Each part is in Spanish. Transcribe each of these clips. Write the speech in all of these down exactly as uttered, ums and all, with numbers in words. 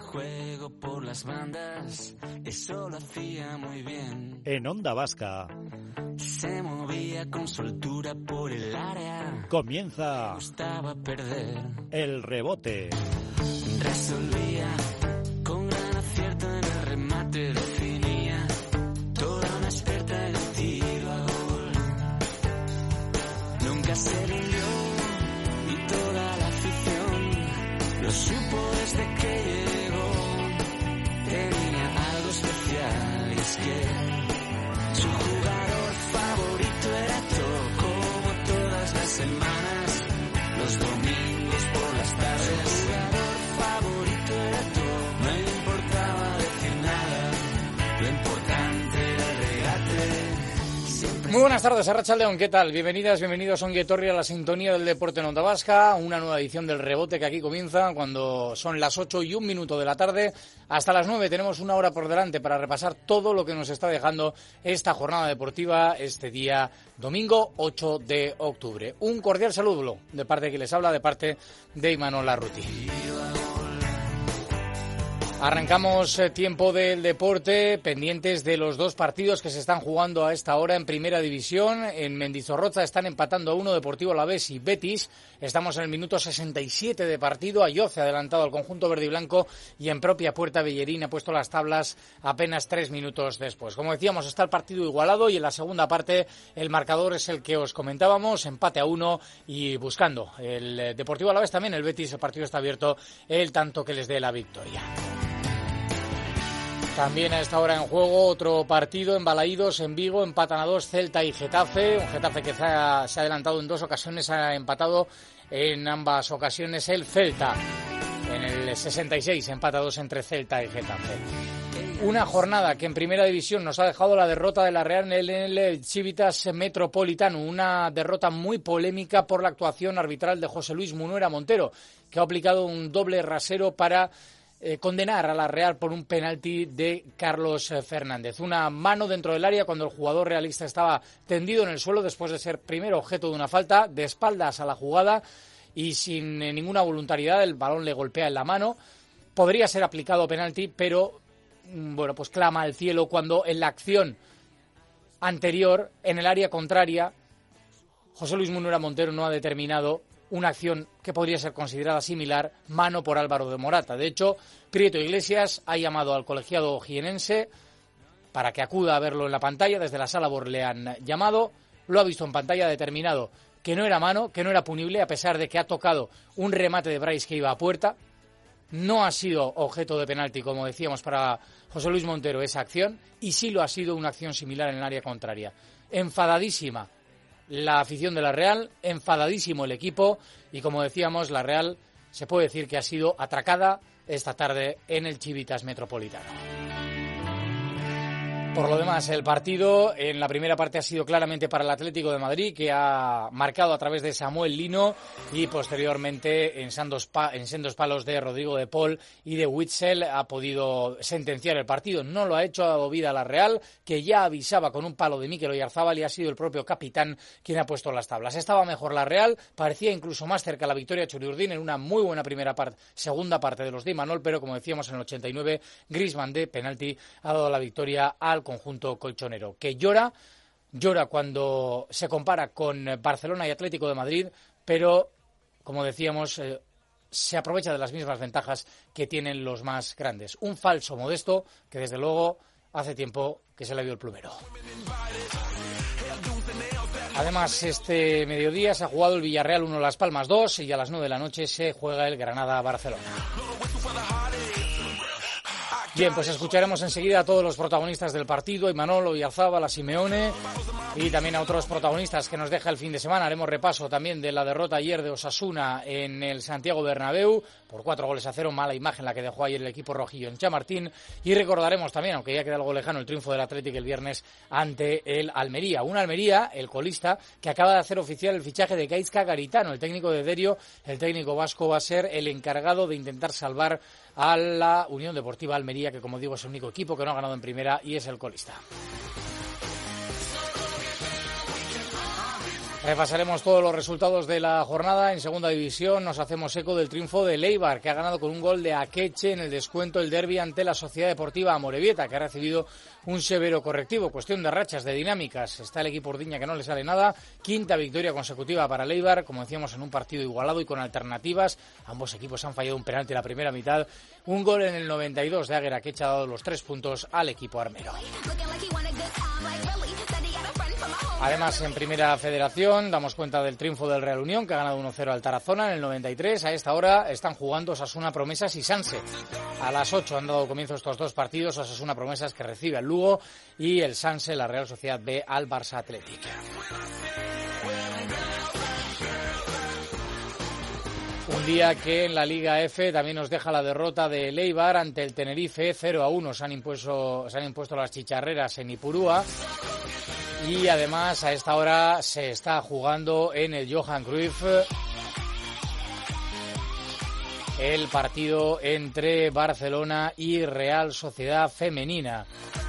juego por las bandas, eso lo hacía muy bien. En Onda Vasca. Se movía con soltura por el área. Comienza. Me gustaba perder. El rebote. Resolvía con gran acierto en el remate, definía toda una experta en el tiro a gol. Nunca se rindió y toda la afición lo supo desde que llegó. Tenía algo especial y es que su jugador favorito era todo, como todas las semanas, los domingos por las tardes. Su jugador favorito era todo, no importaba decir nada, lo importante era el regate. Muy buenas tardes, Arratsaldeon, ¿qué tal? Bienvenidas, bienvenidos a Ongi Etorri, a la sintonía del deporte en Onda Vasca, una nueva edición del Rebote que aquí comienza cuando son las ocho y un minuto de la tarde. Hasta las nueve tenemos una hora por delante para repasar todo lo que nos está dejando esta jornada deportiva este día domingo ocho de octubre. Un cordial saludo de parte de quien les habla, de parte de Imanol Larruti. Arrancamos eh, tiempo del deporte, pendientes de los dos partidos que se están jugando a esta hora en Primera División. En Mendizorroza están empatando a uno Deportivo Alavés y Betis. Estamos en el minuto sesenta y siete de partido. Ayoce ha adelantado al conjunto verde y blanco y en propia puerta Bellerín ha puesto las tablas apenas tres minutos después. Como decíamos, está el partido igualado y en la segunda parte el marcador es el que os comentábamos, empate a uno y buscando el Deportivo Alavés también, el Betis, el partido está abierto, el tanto que les dé la victoria. También a esta hora en juego otro partido en Balaídos, en Vigo, empatan a dos Celta y Getafe, un Getafe que se ha, se ha adelantado en dos ocasiones, ha empatado en ambas ocasiones el Celta. En el sesenta y seis empata a dos entre Celta y Getafe. Una jornada que en Primera División nos ha dejado la derrota de la Real en el Civitas Metropolitano, una derrota muy polémica por la actuación arbitral de José Luis Munuera Montero, que ha aplicado un doble rasero para Eh, condenar a la Real por un penalti de Carlos Fernández. Una mano dentro del área cuando el jugador realista estaba tendido en el suelo después de ser primero objeto de una falta, de espaldas a la jugada y sin eh, ninguna voluntariedad el balón le golpea en la mano. Podría ser aplicado penalti, pero bueno, pues clama al cielo cuando en la acción anterior, en el área contraria, José Luis Munuera Montero no ha determinado una acción que podría ser considerada similar, mano por Álvaro de Morata. De hecho, Prieto Iglesias ha llamado al colegiado jienense para que acuda a verlo en la pantalla. Desde la sala Bor le han llamado, lo ha visto en pantalla, ha determinado que no era mano, que no era punible, a pesar de que ha tocado un remate de Brais que iba a puerta. No ha sido objeto de penalti, como decíamos, para José Luis Montero esa acción, y sí lo ha sido una acción similar en el área contraria. Enfadadísima la afición de la Real, enfadadísimo el equipo y, como decíamos, la Real se puede decir que ha sido atracada esta tarde en el Civitas Metropolitano. Por lo demás, el partido en la primera parte ha sido claramente para el Atlético de Madrid, que ha marcado a través de Samuel Lino y posteriormente en sendos, pa- en sendos palos de Rodrigo de Paul y de Witsel ha podido sentenciar el partido. No lo ha hecho, ha dado vida a la Real, que ya avisaba con un palo de Mikel Oyarzabal y ha sido el propio capitán quien ha puesto las tablas. Estaba mejor la Real, parecía incluso más cerca la victoria de Churiurdin en una muy buena primera parte, segunda parte de los de Imanol, pero como decíamos en el ochenta y nueve, Griezmann de penalti ha dado la victoria al conjunto colchonero, que llora, llora cuando se compara con Barcelona y Atlético de Madrid, pero, como decíamos, eh, se aprovecha de las mismas ventajas que tienen los más grandes. Un falso modesto que, desde luego, hace tiempo que se le vio el plumero. Además, este mediodía se ha jugado el Villarreal uno Las Palmas dos y a las nueve de la noche se juega el Granada-Barcelona. Bien, pues escucharemos enseguida a todos los protagonistas del partido, a Imanol Oyarzabal, a Simeone y también a otros protagonistas que nos deja el fin de semana. Haremos repaso también de la derrota ayer de Osasuna en el Santiago Bernabéu por cuatro goles a cero, mala imagen la que dejó ayer el equipo rojillo en Chamartín, y recordaremos también, aunque ya queda algo lejano, el triunfo del Athletic el viernes ante el Almería. Un Almería, el colista, que acaba de hacer oficial el fichaje de Gaizka Garitano, el técnico de Derio. El técnico vasco va a ser el encargado de intentar salvar a la Unión Deportiva Almería, que, como digo, es el único equipo que no ha ganado en primera y es el colista. Repasaremos todos los resultados de la jornada. En segunda división nos hacemos eco del triunfo de Eibar, que ha ganado con un gol de Akeche en el descuento el derbi ante la Sociedad Deportiva Amorebieta, que ha recibido un severo correctivo. Cuestión de rachas, de dinámicas. Está el equipo Urdiña que no le sale nada. Quinta victoria consecutiva para el Eibar, como decíamos, en un partido igualado y con alternativas. Ambos equipos han fallado un penalti en la primera mitad. Un gol en el noventa y dos de Aguera, que ha dado los tres puntos al equipo armero. Además, en Primera Federación damos cuenta del triunfo del Real Unión, que ha ganado uno cero al Tarazona en el noventa y tres. A esta hora están jugando Osasuna Promesas y Sanse. A las ocho han dado comienzo estos dos partidos. Osasuna Promesas, que recibe al Lugo, y el Sanse, la Real Sociedad B, al Barça Athletic. Un día que en la Liga F también nos deja la derrota de Eibar ante el Tenerife, cero a uno. Se han impuesto, se han impuesto las chicharreras en Ipurúa. Y además a esta hora se está jugando en el Johan Cruyff el partido entre Barcelona y Real Sociedad Femenina.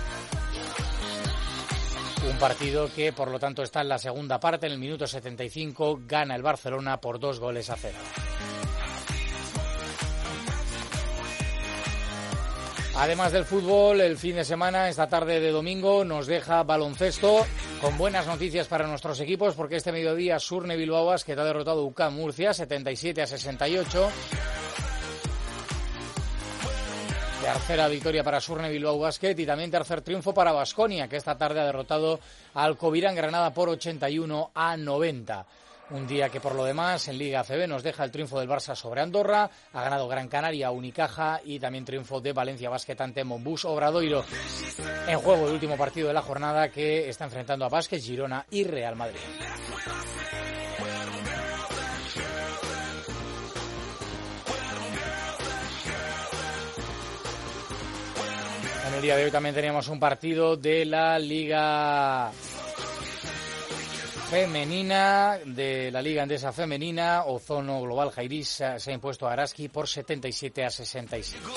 Un partido que, por lo tanto, está en la segunda parte. En el minuto setenta y cinco gana el Barcelona por dos goles a cero. Además del fútbol, el fin de semana, esta tarde de domingo, nos deja baloncesto con buenas noticias para nuestros equipos, porque este mediodía Surne Bilbao Basket ha derrotado a U C A M Murcia setenta y siete a sesenta y ocho. Tercera victoria para Surne Bilbao Basket y también tercer triunfo para Baskonia, que esta tarde ha derrotado al Covirán Granada por ochenta y uno a noventa. Un día que, por lo demás, en Liga A C B nos deja el triunfo del Barça sobre Andorra, ha ganado Gran Canaria, Unicaja, y también triunfo de Valencia Basket ante Monbus Obradoiro. En juego el último partido de la jornada, que está enfrentando a Basket, Girona y Real Madrid. En el día de hoy también teníamos un partido de la Liga Femenina, de la Liga Endesa Femenina. Ozono Global Jairis se ha impuesto a Araski por setenta y siete a sesenta y siete.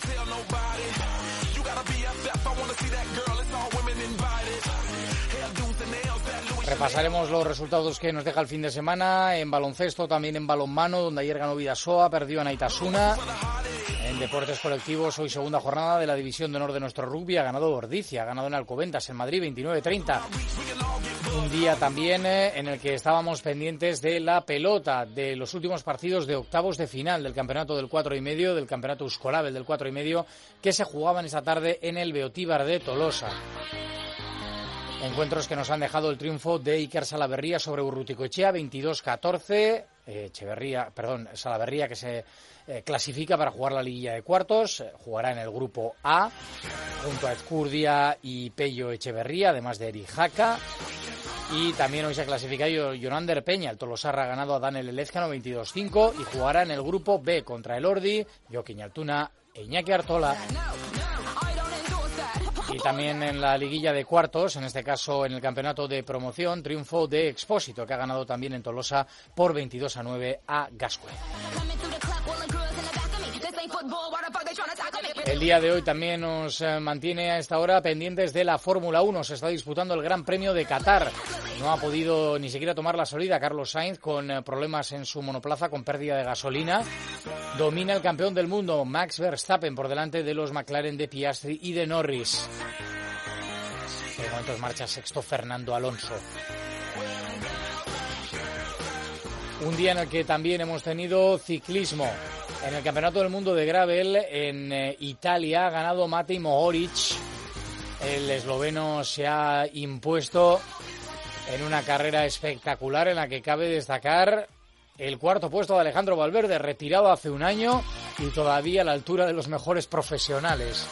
Repasaremos los resultados que nos deja el fin de semana en baloncesto, también en balonmano, donde ayer ganó Bidasoa, perdió a Naitasuna. En deportes colectivos, hoy segunda jornada de la División de Honor de nuestro rugby, ha ganado Ordicia, ha ganado en Alcobendas, en Madrid, veintinueve treinta. Un día también eh, en el que estábamos pendientes de la pelota, de los últimos partidos de octavos de final del campeonato del cuatro y medio, del campeonato Euskolabel del cuatro y medio, que se jugaban esta tarde en el Beotíbar de Tolosa. Encuentros que nos han dejado el triunfo de Iker Salaberría sobre Urruticoechea, veintidós catorce. Eh, Echeverría, perdón, Salaberría, que se eh, clasifica para jugar la liguilla de cuartos, eh, jugará en el grupo A, junto a Ezcurdia y Pello Echeverría, además de Eri Jaca. Y también hoy se ha clasificado Jonander Peña, el Tolosarra ha ganado a Daniel Elezcano veintidós cinco y jugará en el grupo B contra el Ordi, Joaquín Altuna e Iñaki Artola. Y también en la liguilla de cuartos, en este caso en el campeonato de promoción, triunfo de Expósito, que ha ganado también en Tolosa por veintidós a nueve a Gascue. El día de hoy también nos mantiene a esta hora pendientes de la Fórmula uno. Se está disputando el Gran Premio de Qatar. No ha podido ni siquiera tomar la salida Carlos Sainz, con problemas en su monoplaza, con pérdida de gasolina. Domina el campeón del mundo, Max Verstappen, por delante de los McLaren de Piastri y de Norris. De momento marcha sexto Fernando Alonso. Un día en el que también hemos tenido ciclismo. En el Campeonato del Mundo de Gravel en eh, Italia ha ganado Matej Mohoric. El esloveno se ha impuesto en una carrera espectacular en la que cabe destacar el cuarto puesto de Alejandro Valverde, retirado hace un año y todavía a la altura de los mejores profesionales.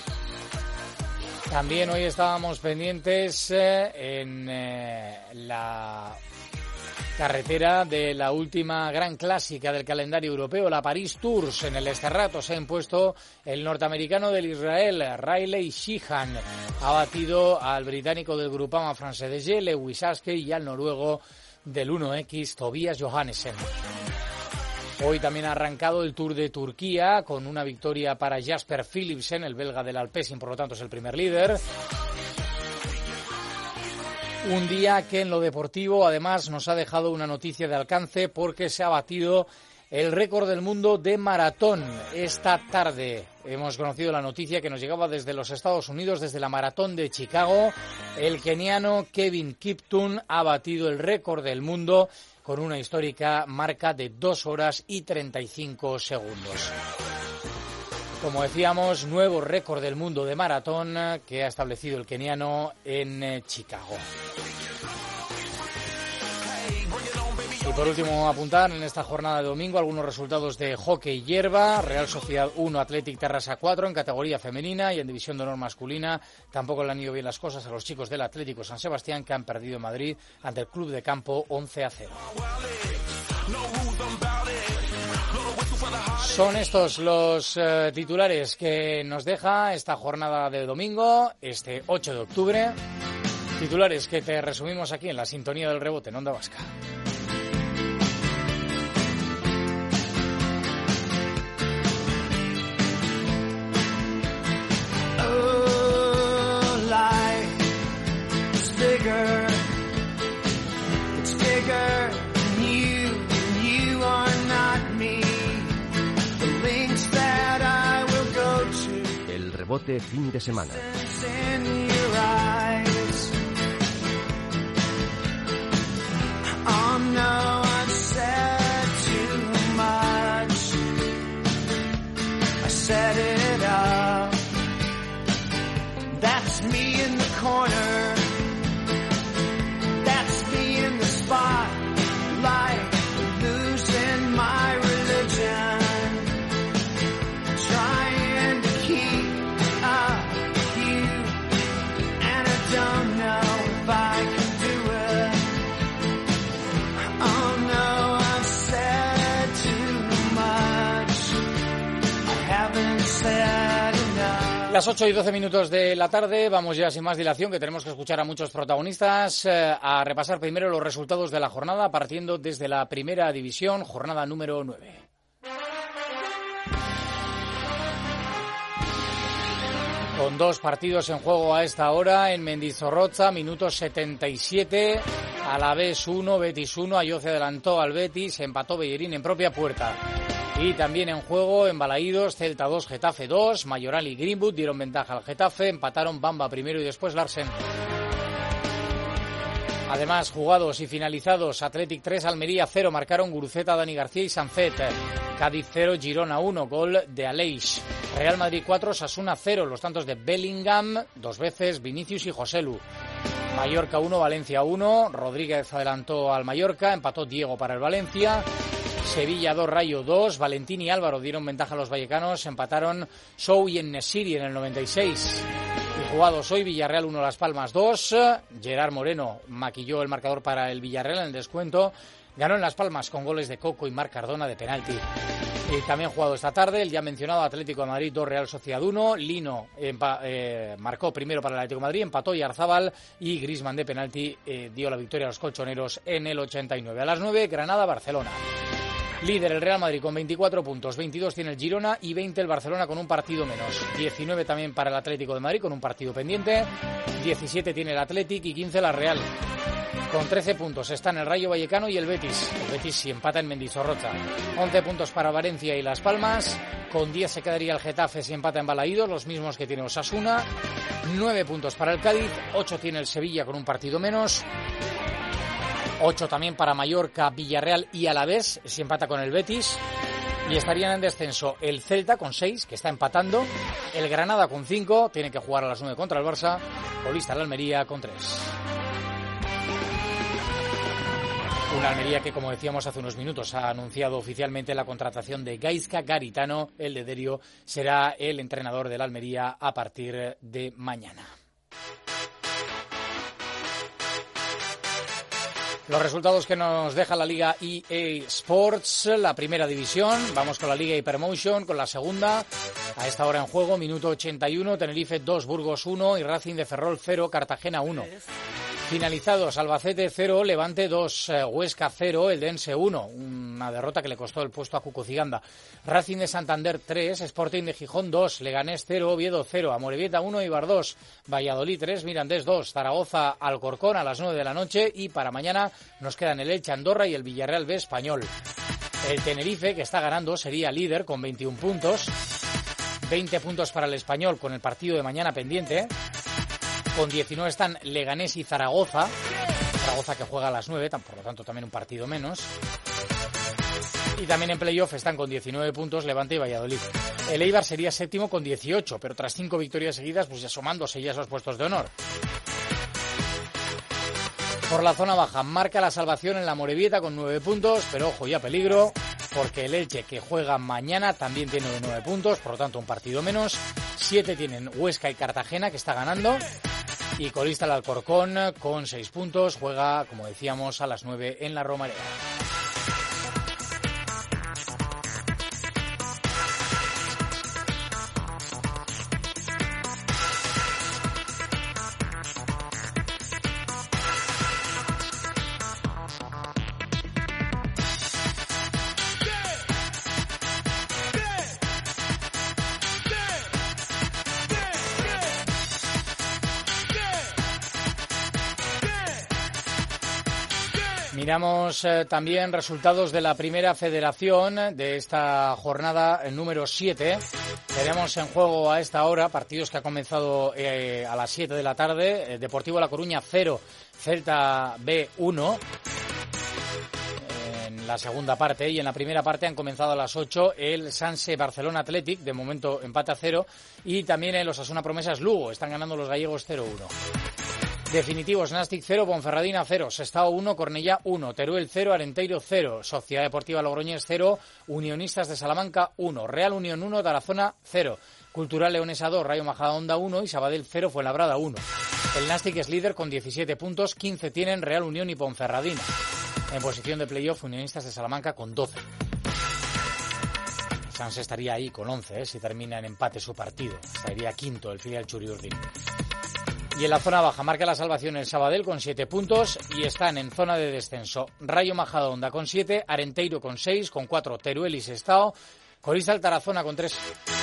También hoy estábamos pendientes eh, en eh, la carretera de la última gran clásica del calendario europeo, la Paris Tours. En el Esterrato se ha impuesto el norteamericano del Israel, Riley Sheehan. Ha batido al británico del Groupama France D G, Lewis Askey, y al noruego del uno equis, Tobias Johannesen. Hoy también ha arrancado el Tour de Turquía con una victoria para Jasper Philipsen, el belga del Alpecin, por lo tanto es el primer líder. Un día que en lo deportivo además nos ha dejado una noticia de alcance porque se ha batido el récord del mundo de maratón. Esta tarde hemos conocido la noticia que nos llegaba desde los Estados Unidos, desde la maratón de Chicago. El keniano Kevin Kiptum ha batido el récord del mundo con una histórica marca de dos horas y treinta y cinco segundos. Como decíamos, nuevo récord del mundo de maratón que ha establecido el keniano en Chicago. Y por último, apuntar en esta jornada de domingo algunos resultados de hockey hierba. Real Sociedad uno, Athletic Terrassa cuatro en categoría femenina, y en división de honor masculina tampoco le han ido bien las cosas a los chicos del Atlético San Sebastián, que han perdido en Madrid ante el Club de Campo once a cero. Son estos los uh, titulares que nos deja esta jornada de domingo, este ocho de octubre. Titulares que te resumimos aquí en la sintonía del rebote en Onda Vasca. Oh, life is bigger. It's bigger than you, and you are not me. El rebote fin de semana. Las ocho y doce minutos de la tarde, vamos ya sin más dilación, que tenemos que escuchar a muchos protagonistas, eh, a repasar primero los resultados de la jornada, partiendo desde la primera división, jornada número nueve. Con dos partidos en juego a esta hora, en Mendizorroza, minuto setenta y siete, Alavés uno, Betis uno, Ayo se adelantó al Betis, empató Bellerín en propia puerta. Y también en juego, en Balaídos, Celta dos, Getafe dos, Mayoral y Greenwood dieron ventaja al Getafe, empataron Bamba primero y después Larsen. Además, jugados y finalizados, Athletic tres, Almería cero, marcaron Guruceta, Dani García y Sanzet. Cádiz cero, Girona uno, gol de Aleix. Real Madrid cuatro, Sasuna cero, los tantos de Bellingham, dos veces, Vinicius y Joselu. Mallorca uno, Valencia uno, Rodríguez adelantó al Mallorca, empató Diego para el Valencia. Sevilla dos, Rayo dos, Valentín y Álvaro dieron ventaja a los vallecanos, empataron Sou y Enesiri en el noventa y seis. Y jugados hoy, Villarreal uno, Las Palmas dos, Gerard Moreno maquilló el marcador para el Villarreal en el descuento, ganó en Las Palmas con goles de Coco y Marc Cardona de penalti. Y también jugado esta tarde, el ya mencionado Atlético de Madrid dos, Real Sociedad uno, Lino empa- eh, marcó primero para el Atlético de Madrid, empató Yarzábal y Griezmann de penalti eh, dio la victoria a los colchoneros en el ochenta y nueve. A las nueve, Granada-Barcelona. Líder el Real Madrid con veinticuatro puntos, veintidós tiene el Girona y veinte el Barcelona con un partido menos. diecinueve también para el Atlético de Madrid con un partido pendiente, diecisiete tiene el Athletic y quince la Real. Con trece puntos están el Rayo Vallecano y el Betis. El Betis si empata en Mendizorroza. once puntos para Valencia y Las Palmas. Con diez se quedaría el Getafe si empata en Balaídos, los mismos que tiene Osasuna. nueve puntos para el Cádiz, ocho tiene el Sevilla con un partido menos. ocho también para Mallorca, Villarreal y Alavés, si empata con el Betis. Y estarían en descenso el Celta con seis, que está empatando. El Granada con cinco, tiene que jugar a las nueve contra el Barça. Colista el Almería con tres. Una Almería que, como decíamos hace unos minutos, ha anunciado oficialmente la contratación de Gaizka Garitano. El de Derio será el entrenador del Almería a partir de mañana. Los resultados que nos deja la Liga E A Sports, la primera división. Vamos con la Liga Hypermotion, con la segunda. A esta hora en juego, minuto ochenta y uno, Tenerife dos, Burgos uno y Racing de Ferrol cero, Cartagena uno. Finalizados, Albacete cero, Levante dos, eh, Huesca cero, Eldense uno, una derrota que le costó el puesto a Cucuciganda. Racing de Santander tres, Sporting de Gijón dos, Leganés cero, Oviedo cero, Amorebieta uno, Eibar dos, Valladolid tres, Mirandés dos, Zaragoza Alcorcón a las nueve de la noche y para mañana nos quedan el Elche Andorra y el Villarreal B Español. El Tenerife, que está ganando, sería líder con veintiún puntos, veinte puntos para el Español con el partido de mañana pendiente. Con diecinueve están Leganés y Zaragoza. Zaragoza que juega a las nueve, por lo tanto también un partido menos. Y también en playoff están con diecinueve puntos Levante y Valladolid. El Eibar sería séptimo con dieciocho, pero tras cinco victorias seguidas, pues asomándose ya a esos puestos de honor. Por la zona baja, marca la salvación en la Amorebieta con nueve puntos, pero ojo, ya peligro, porque el Elche, que juega mañana, también tiene nueve puntos, por lo tanto un partido menos. siete tienen Huesca y Cartagena, que está ganando. Y colista el Alcorcón con seis puntos, juega, como decíamos, a las nueve en la Romareda. Miramos eh, también resultados de la primera federación de esta jornada número siete. Tenemos en juego a esta hora partidos que ha comenzado eh, a las siete de la tarde. Eh, Deportivo La Coruña cero, Celta B uno. En la segunda parte y en la primera parte han comenzado a las ocho el Sanse Barcelona Athletic, de momento empate a cero. Y también en los Osasuna Promesas Lugo, están ganando los gallegos cero uno. Definitivos, Nastic cero, Ponferradina cero, Sestao uno, Cornellá uno, Teruel cero, Arenteiro cero, Sociedad Deportiva Logroñés cero, Unionistas de Salamanca uno, Real Unión uno, Tarazona cero, Cultural Leonesa dos, Rayo Majadahonda uno y Sabadell cero, Fuenlabrada uno. El Nastic es líder con diecisiete puntos, quince tienen Real Unión y Ponferradina. En posición de playoff, Unionistas de Salamanca con doce. Sanse estaría ahí con once, ¿eh? Si termina en empate su partido. Estaría quinto el filial Churiurdin. Y en la zona baja marca la salvación el Sabadell con siete puntos y están en zona de descenso Rayo Majadahonda con siete, Arenteiro con seis, con cuatro Teruel y Sestao, colista el Tarazona con tres.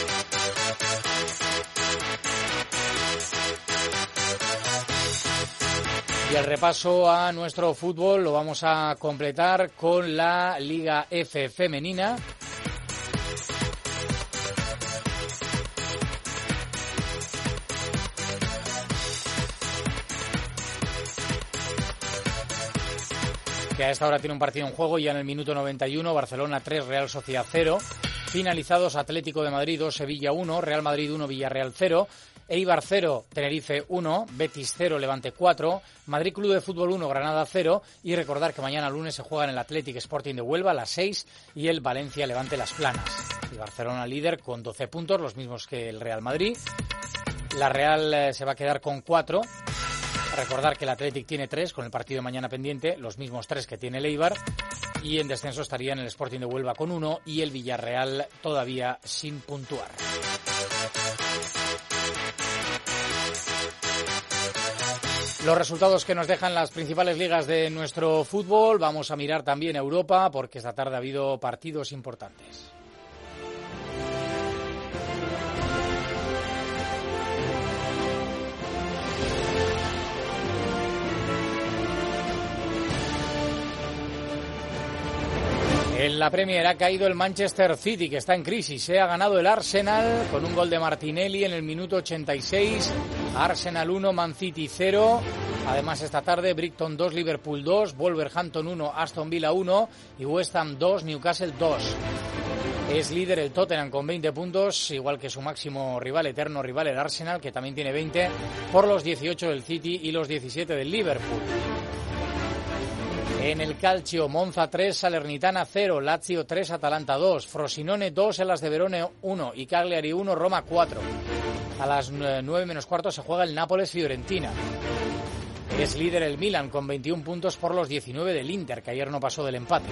Y el repaso a nuestro fútbol lo vamos a completar con la Liga F femenina. Que a esta hora tiene un partido en juego ya en el minuto noventa y uno, Barcelona tres, Real Sociedad cero, finalizados Atlético de Madrid dos, Sevilla uno, Real Madrid uno, Villarreal cero, Eibar cero, Tenerife uno, Betis cero, Levante cuatro, Madrid Club de Fútbol uno, Granada cero, y recordar que mañana lunes se juegan el Athletic Sporting de Huelva a las seis y el Valencia Levante Las Planas. Y Barcelona líder con doce puntos, los mismos que el Real Madrid. La Real eh, se va a quedar con cuatro. Recordar que el Athletic tiene tres, con el partido de mañana pendiente, los mismos tres que tiene el Eibar, y en descenso estarían el Sporting de Huelva con uno y el Villarreal todavía sin puntuar. Los resultados que nos dejan las principales ligas de nuestro fútbol, vamos a mirar también a Europa, porque esta tarde ha habido partidos importantes. En la Premier ha caído el Manchester City, que está en crisis. Se ha ganado el Arsenal con un gol de Martinelli en el minuto ochenta y seis. Arsenal uno, Man City cero. Además, esta tarde, Brighton dos, Liverpool dos, Wolverhampton uno, Aston Villa uno y West Ham dos, Newcastle dos. Es líder el Tottenham con veinte puntos, igual que su máximo rival, eterno rival, el Arsenal, que también tiene veinte, por los dieciocho del City y los diecisiete del Liverpool. En el Calcio, Monza tres, Salernitana cero, Lazio tres, Atalanta dos, Frosinone dos, Hellas de Verona uno y Cagliari uno, Roma cuatro. A las nueve menos cuarto se juega el Nápoles-Fiorentina. Es líder el Milan con veintiún puntos por los diecinueve del Inter, que ayer no pasó del empate.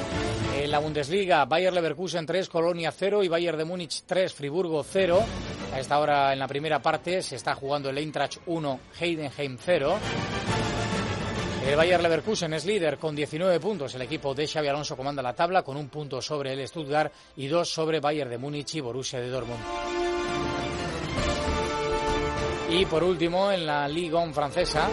En la Bundesliga, Bayer Leverkusen tres, Colonia cero y Bayern de Múnich tres, Friburgo cero. A esta hora en la primera parte se está jugando el Eintracht uno, Heidenheim cero. El Bayer Leverkusen es líder con diecinueve puntos. El equipo de Xabi Alonso comanda la tabla con un punto sobre el Stuttgart y dos sobre Bayern de Múnich y Borussia de Dortmund. Y por último, en la Ligue uno francesa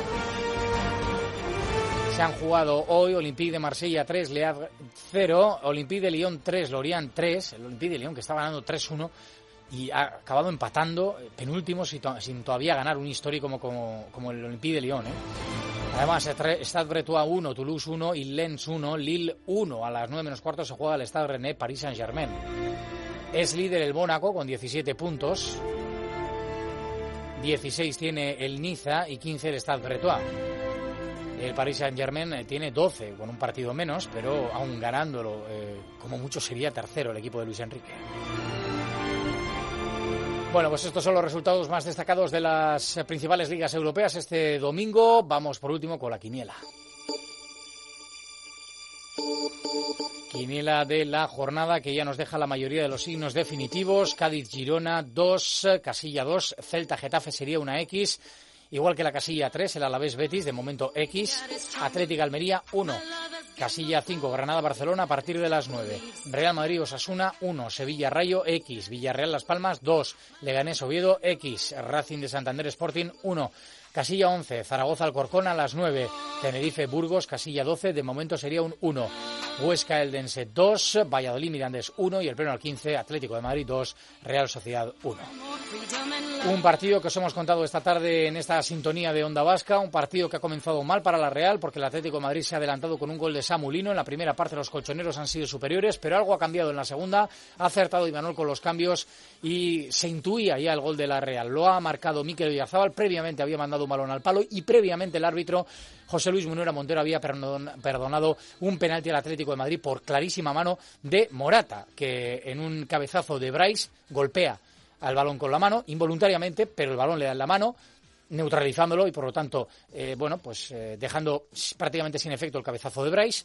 se han jugado hoy Olympique de Marsella tres, Le Havre cero, Olympique de Lyon tres, Lorient tres. El Olympique de Lyon que estaba ganando tres uno y ha acabado empatando penúltimo sin, to- sin todavía ganar un histórico como, como, como el Olympique de Lyon, ¿eh? Además, Stade Brestois uno, Toulouse uno y Lens uno, Lille uno. A las nueve menos cuarto se juega el Stade Rennais, Paris Saint-Germain. Es líder el Mónaco con diecisiete puntos. dieciséis tiene el Niza y quince el Stade Brestois. El Paris Saint-Germain tiene doce, con un partido menos, pero aún ganándolo, eh, como mucho sería tercero el equipo de Luis Enrique. Bueno, pues estos son los resultados más destacados de las principales ligas europeas este domingo. Vamos por último con la quiniela. Quiniela de la jornada que ya nos deja la mayoría de los signos definitivos. Cádiz-Girona dos, casilla dos, Celta-Getafe sería una X. Igual que la casilla tres, el Alavés-Betis, de momento X. Atlético-Almería uno. Casilla cinco, Granada-Barcelona a partir de las nueve. Real Madrid-Osasuna uno. Sevilla-Rayo X. Villarreal-Las Palmas dos. Leganés-Oviedo X. Racing de Santander Sporting uno. Casilla once, Zaragoza-Alcorcón a las nueve. Tenerife-Burgos, casilla doce, de momento sería un uno. Huesca-Eldense dos, Valladolid-Mirandés uno y el pleno al quince, Atlético de Madrid dos, Real Sociedad uno. Un partido que os hemos contado esta tarde en esta sintonía de Onda Vasca, un partido que ha comenzado mal para la Real porque el Atlético de Madrid se ha adelantado con un gol de Samu Lino. En la primera parte los colchoneros han sido superiores, pero algo ha cambiado en la segunda. Ha acertado Imanol con los cambios y se intuía ya el gol de la Real. Lo ha marcado Mikel Oyarzabal, previamente había mandado un balón al palo y previamente el árbitro José Luis Munuera Montero había perdonado un penalti al Atlético de Madrid por clarísima mano de Morata, que en un cabezazo de Brais golpea al balón con la mano, involuntariamente, pero el balón le da en la mano, neutralizándolo y por lo tanto, eh, bueno, pues eh, dejando prácticamente sin efecto el cabezazo de Brais.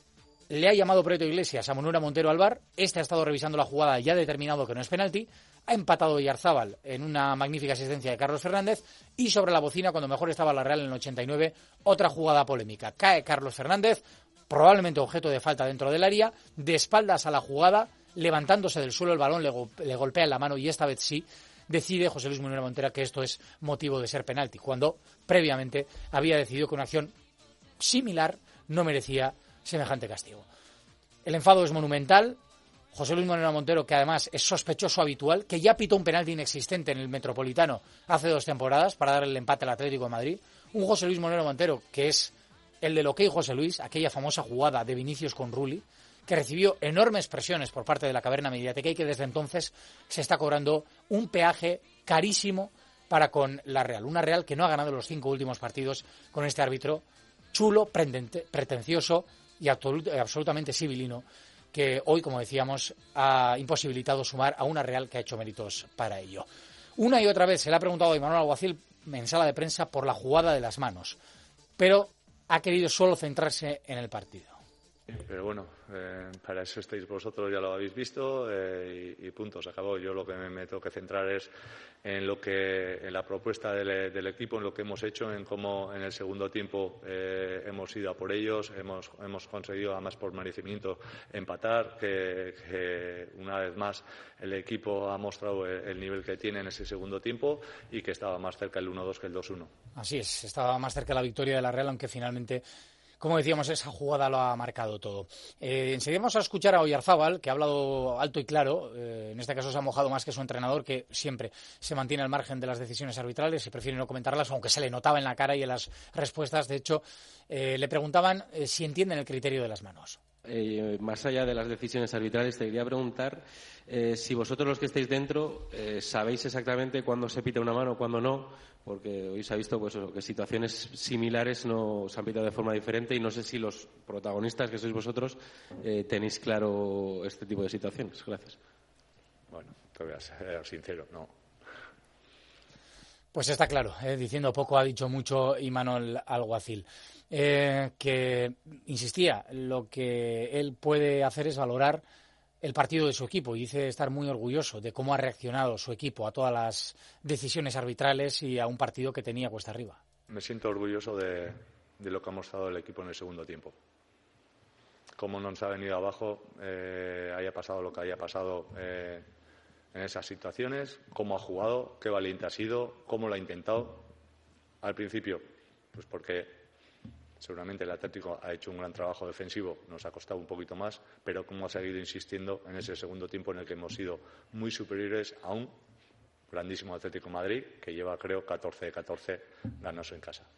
Le ha llamado Prieto Iglesias a Munuera Montero al V A R, este ha estado revisando la jugada y ha determinado que no es penalti, ha empatado Oyarzabal en una magnífica asistencia de Carlos Fernández y sobre la bocina, cuando mejor estaba la Real en el ochenta y nueve, otra jugada polémica. Cae Carlos Fernández, probablemente objeto de falta dentro del área, de espaldas a la jugada, levantándose del suelo el balón, le, go- le golpea en la mano y esta vez sí decide José Luis Munuera Montero que esto es motivo de ser penalti, cuando previamente había decidido que una acción similar no merecía semejante castigo. El enfado es monumental. José Luis Munuera Montero, que además es sospechoso habitual, que ya pitó un penalti inexistente en el Metropolitano hace dos temporadas para dar el empate al Atlético de Madrid. Un José Luis Munuera Montero que es el del OK José Luis, aquella famosa jugada de Vinicius con Rulli, que recibió enormes presiones por parte de la caverna mediática y que desde entonces se está cobrando un peaje carísimo para con la Real. Una Real que no ha ganado los cinco últimos partidos con este árbitro chulo, pretencioso y absolutamente civilino, que hoy, como decíamos, ha imposibilitado sumar a una Real que ha hecho méritos para ello. Una y otra vez se le ha preguntado a Imanol Alguacil en sala de prensa por la jugada de las manos, pero ha querido solo centrarse en el partido. Pero bueno, eh, para eso estáis vosotros, ya lo habéis visto, eh, y, y punto, se acabó. Yo lo que me, me tengo que centrar es en lo que, en la propuesta del, del equipo, en lo que hemos hecho, en cómo en el segundo tiempo eh, hemos ido a por ellos, hemos, hemos conseguido, además por merecimiento, empatar, que, que una vez más el equipo ha mostrado el, el nivel que tiene en ese segundo tiempo y que estaba más cerca el uno dos que el dos uno. Así es, estaba más cerca la victoria de la Real, aunque finalmente, como decíamos, esa jugada lo ha marcado todo. Eh, enseguida vamos a escuchar a Oyarzabal, que ha hablado alto y claro. Eh, en este caso se ha mojado más que su entrenador, que siempre se mantiene al margen de las decisiones arbitrales y prefiere no comentarlas, aunque se le notaba en la cara y en las respuestas. De hecho, eh, le preguntaban eh, si entienden el criterio de las manos. Eh, más allá de las decisiones arbitrales, te quería preguntar eh, si vosotros los que estáis dentro eh, sabéis exactamente cuándo se pita una mano, cuándo no, porque hoy se ha visto pues, que situaciones similares no se han pitado de forma diferente y no sé si los protagonistas que sois vosotros eh, tenéis claro este tipo de situaciones. Gracias. Bueno, te voy a ser sincero, no. Pues está claro, eh, diciendo poco ha dicho mucho Imanol Alguacil. Eh, que insistía, lo que él puede hacer es valorar el partido de su equipo y dice estar muy orgulloso de cómo ha reaccionado su equipo a todas las decisiones arbitrales y a un partido que tenía cuesta arriba. Me siento orgulloso de, de lo que ha mostrado el equipo en el segundo tiempo. Cómo nos ha venido abajo, eh, haya pasado lo que haya pasado eh, en esas situaciones, cómo ha jugado, qué valiente ha sido, cómo lo ha intentado. Al principio, pues porque seguramente el Atlético ha hecho un gran trabajo defensivo, nos ha costado un poquito más, pero cómo ha seguido insistiendo en ese segundo tiempo en el que hemos sido muy superiores a un grandísimo Atlético de Madrid, que lleva, creo, catorce de catorce ganos en casa.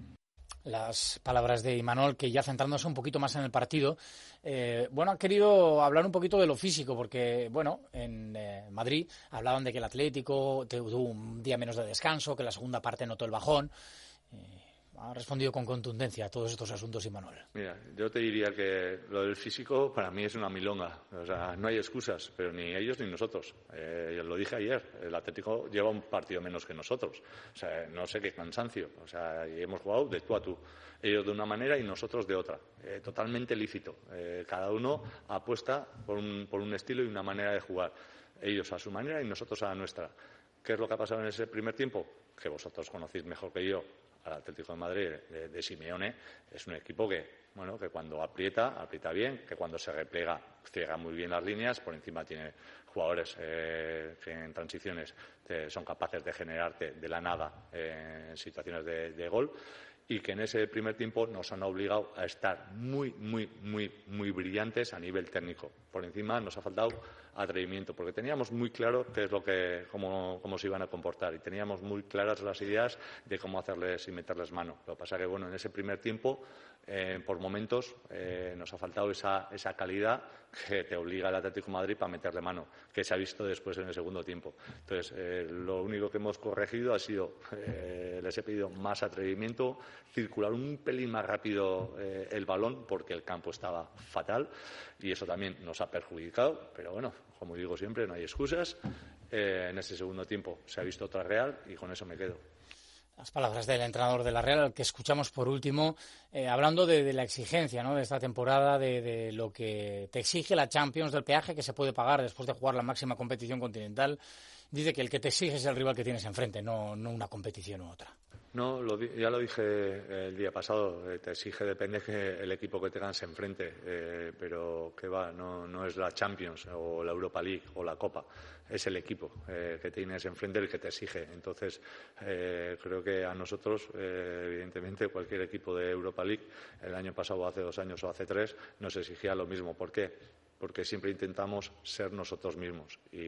Las palabras de Imanol, que ya centrándose un poquito más en el partido, eh, bueno, han querido hablar un poquito de lo físico, porque, bueno, en eh, Madrid hablaban de que el Atlético tuvo un día menos de descanso, que la segunda parte notó el bajón. Eh, ha respondido con contundencia a todos estos asuntos Imanol. Mira, yo te diría que lo del físico para mí es una milonga. O sea, no hay excusas, pero ni ellos ni nosotros. Eh, lo dije ayer, el Atlético lleva un partido menos que nosotros. O sea, no sé qué cansancio. O sea, y hemos jugado de tú a tú. Ellos de una manera y nosotros de otra. Eh, totalmente lícito. Eh, cada uno apuesta por un, por un estilo y una manera de jugar. Ellos a su manera y nosotros a la nuestra. ¿Qué es lo que ha pasado en ese primer tiempo? Que vosotros conocéis mejor que yo. Al Atlético de Madrid de, de Simeone es un equipo que, bueno, que cuando aprieta, aprieta bien, que cuando se replega, ciega muy bien las líneas, por encima tiene jugadores eh, que en transiciones te, son capaces de generarte de la nada eh, en situaciones de, de gol, y que en ese primer tiempo nos han obligado a estar muy, muy, muy, muy brillantes a nivel técnico. Por encima nos ha faltado atrevimiento, porque teníamos muy claro qué es lo que, cómo, cómo se iban a comportar y teníamos muy claras las ideas de cómo hacerles y meterles mano. Lo que pasa es que, bueno, en ese primer tiempo, eh, por momentos, eh, nos ha faltado esa, esa calidad que te obliga el Atlético de Madrid para meterle mano, que se ha visto después en el segundo tiempo. Entonces, eh, lo único que hemos corregido ha sido, eh, les he pedido más atrevimiento, circular un pelín más rápido eh, el balón, porque el campo estaba fatal y eso también nos ha perjudicado, pero bueno, como digo siempre, no hay excusas. Eh, en ese segundo tiempo se ha visto otra Real y con eso me quedo. Las palabras del entrenador de la Real, que escuchamos por último, eh, hablando de, de la exigencia, ¿no?, de esta temporada, de, de lo que te exige la Champions, del peaje que se puede pagar después de jugar la máxima competición continental. Dice que el que te exige es el rival que tienes enfrente, no, no una competición u otra. No, lo, ya lo dije el día pasado, eh, te exige, depende que el equipo que tengas enfrente, eh, pero que va, no, no es la Champions o la Europa League o la Copa, es el equipo eh, que tienes enfrente el que te exige. Entonces, eh, creo que a nosotros, eh, evidentemente, cualquier equipo de Europa League, el año pasado o hace dos años o hace tres, nos exigía lo mismo. ¿Por qué? Porque siempre intentamos ser nosotros mismos y,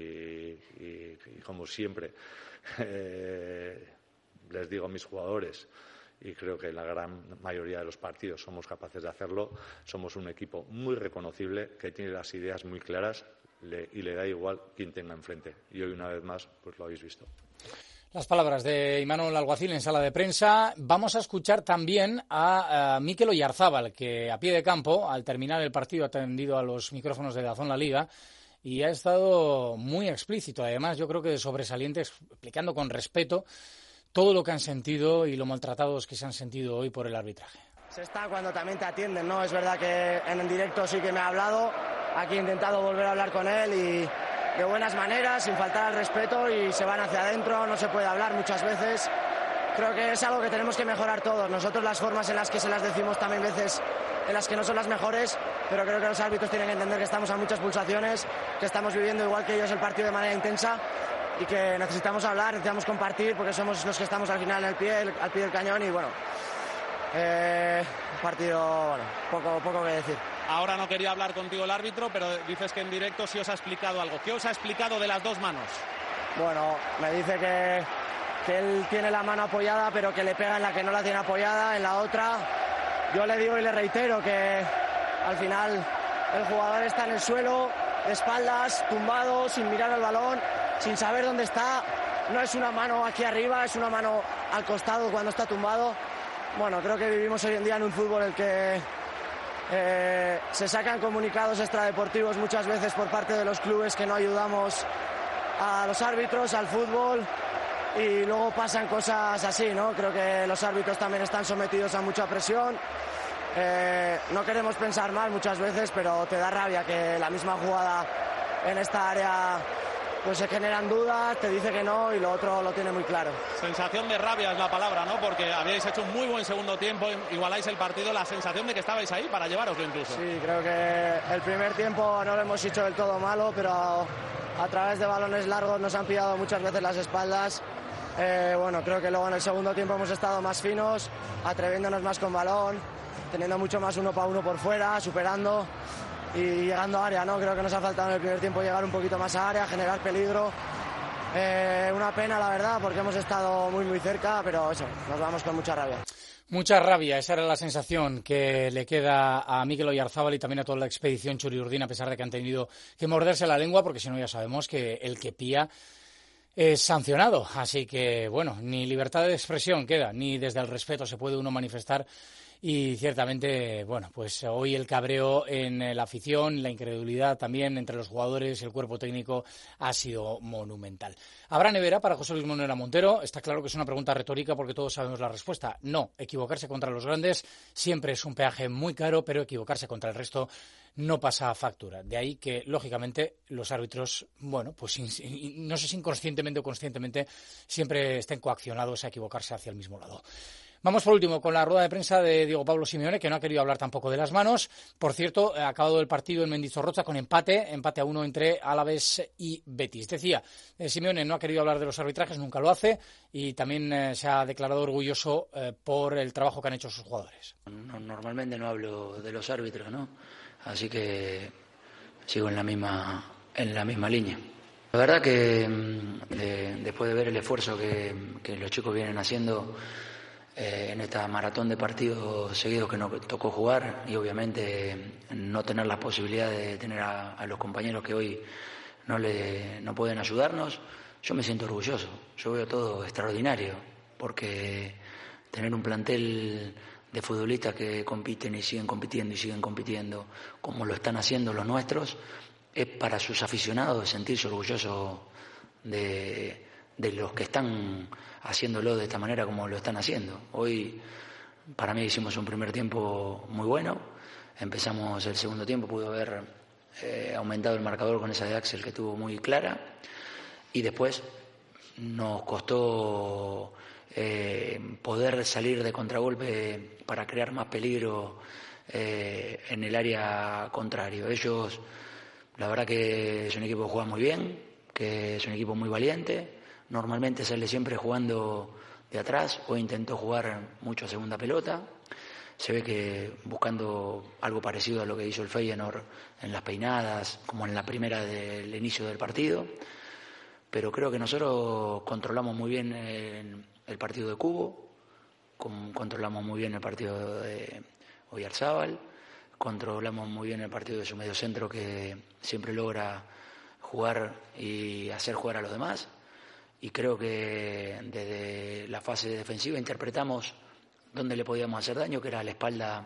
y, y como siempre, eh, les digo a mis jugadores, y creo que en la gran mayoría de los partidos somos capaces de hacerlo, somos un equipo muy reconocible, que tiene las ideas muy claras le, y le da igual quién tenga enfrente. Y hoy, una vez más, pues lo habéis visto. Las palabras de Imanol Alguacil en sala de prensa. Vamos a escuchar también a, a Mikel Oyarzábal, que a pie de campo, al terminar el partido, ha atendido a los micrófonos de Dazón La Liga y ha estado muy explícito. Además, yo creo que sobresaliente, explicando con respeto todo lo que han sentido y lo maltratados que se han sentido hoy por el arbitraje. Se está cuando también te atienden, ¿no? Es verdad que en el directo sí que me ha hablado, aquí he intentado volver a hablar con él y de buenas maneras, sin faltar al respeto, y se van hacia adentro, no se puede hablar muchas veces. Creo que es algo que tenemos que mejorar todos. Nosotros las formas en las que se las decimos también veces en las que no son las mejores, pero creo que los árbitros tienen que entender que estamos a muchas pulsaciones, que estamos viviendo igual que ellos el partido de manera intensa y que necesitamos hablar, necesitamos compartir, porque somos los que estamos al final en el pie, al pie del cañón. Y bueno, eh, un partido, bueno, poco, poco que decir. Ahora no quería hablar contigo el árbitro, pero dices que en directo sí os ha explicado algo. ¿Qué os ha explicado de las dos manos? Bueno, me dice que, que él tiene la mano apoyada, pero que le pega en la que no la tiene apoyada, en la otra. Yo le digo y le reitero que al final el jugador está en el suelo, de espaldas, tumbado, sin mirar al balón, sin saber dónde está. No es una mano aquí arriba, es una mano al costado cuando está tumbado. Bueno, creo que vivimos hoy en día en un fútbol en el que eh, se sacan comunicados extradeportivos muchas veces por parte de los clubes que no ayudamos a los árbitros, al fútbol, y luego pasan cosas así, ¿no? Creo que los árbitros también están sometidos a mucha presión. Eh, no queremos pensar mal muchas veces, pero te da rabia que la misma jugada en esta área pues se generan dudas, te dice que no y lo otro lo tiene muy claro. Sensación de rabia es la palabra, ¿no? Porque habíais hecho un muy buen segundo tiempo, igualáis el partido, la sensación de que estabais ahí para llevaroslo incluso. Sí, creo que el primer tiempo no lo hemos hecho del todo malo, pero a través de balones largos nos han pillado muchas veces las espaldas. Eh, bueno, creo que luego en el segundo tiempo hemos estado más finos, atreviéndonos más con balón, teniendo mucho más uno para uno por fuera, superando y llegando a área, ¿no? Creo que nos ha faltado en el primer tiempo llegar un poquito más a área, generar peligro. Eh, una pena, la verdad, porque hemos estado muy, muy cerca, pero eso, nos vamos con mucha rabia. Mucha rabia, esa era la sensación que le queda a Mikel Oyarzábal y también a toda la expedición Txuri-Urdin, a pesar de que han tenido que morderse la lengua, porque si no ya sabemos que el que pía es sancionado. Así que, bueno, ni libertad de expresión queda, ni desde el respeto se puede uno manifestar. Y ciertamente, bueno, pues hoy el cabreo en la afición, la incredulidad también entre los jugadores, el cuerpo técnico ha sido monumental. ¿Habrá nevera para José Luis Monera Montero? Está claro que es una pregunta retórica porque todos sabemos la respuesta. No, equivocarse contra los grandes siempre es un peaje muy caro, pero equivocarse contra el resto no pasa factura. De ahí que, lógicamente, los árbitros, bueno, pues no sé si inconscientemente o conscientemente, siempre estén coaccionados a equivocarse hacia el mismo lado. Vamos por último con la rueda de prensa de Diego Pablo Simeone, que no ha querido hablar tampoco de las manos. Por cierto, ha acabado el partido en Mendizorroza con empate, empate a uno entre Alavés y Betis. Decía, eh, Simeone no ha querido hablar de los arbitrajes, nunca lo hace, y también eh, se ha declarado orgulloso eh, por el trabajo que han hecho sus jugadores. No, normalmente no hablo de los árbitros, ¿no? Así que sigo en la misma, en la misma línea. La verdad que de, después de ver el esfuerzo que, que los chicos vienen haciendo Eh, en esta maratón de partidos seguidos que nos tocó jugar y obviamente no tener la posibilidad de tener a, a los compañeros que hoy no, le, no pueden ayudarnos, yo me siento orgulloso, yo veo todo extraordinario, porque tener un plantel de futbolistas que compiten y siguen compitiendo y siguen compitiendo como lo están haciendo los nuestros, es para sus aficionados sentirse orgullosos de, de los que están haciéndolo de esta manera como lo están haciendo. Hoy para mí hicimos un primer tiempo muy bueno, empezamos el segundo tiempo, pudo haber eh, aumentado el marcador con esa de Axel que tuvo muy clara, y después nos costó eh, poder salir de contragolpe para crear más peligro eh, en el área contrario. Ellos, la verdad que es un equipo que juega muy bien, que es un equipo muy valiente. Normalmente sale siempre jugando de atrás, hoy intentó jugar mucho a segunda pelota. Se ve que buscando algo parecido a lo que hizo el Feyenoord en las peinadas, como en la primera del inicio del partido. Pero creo que nosotros controlamos muy bien el, el partido de Cubo, controlamos muy bien el partido de Oyarzábal, controlamos muy bien el partido de su mediocentro, que siempre logra jugar y hacer jugar a los demás. Y creo que desde la fase defensiva interpretamos dónde le podíamos hacer daño, que era a la espalda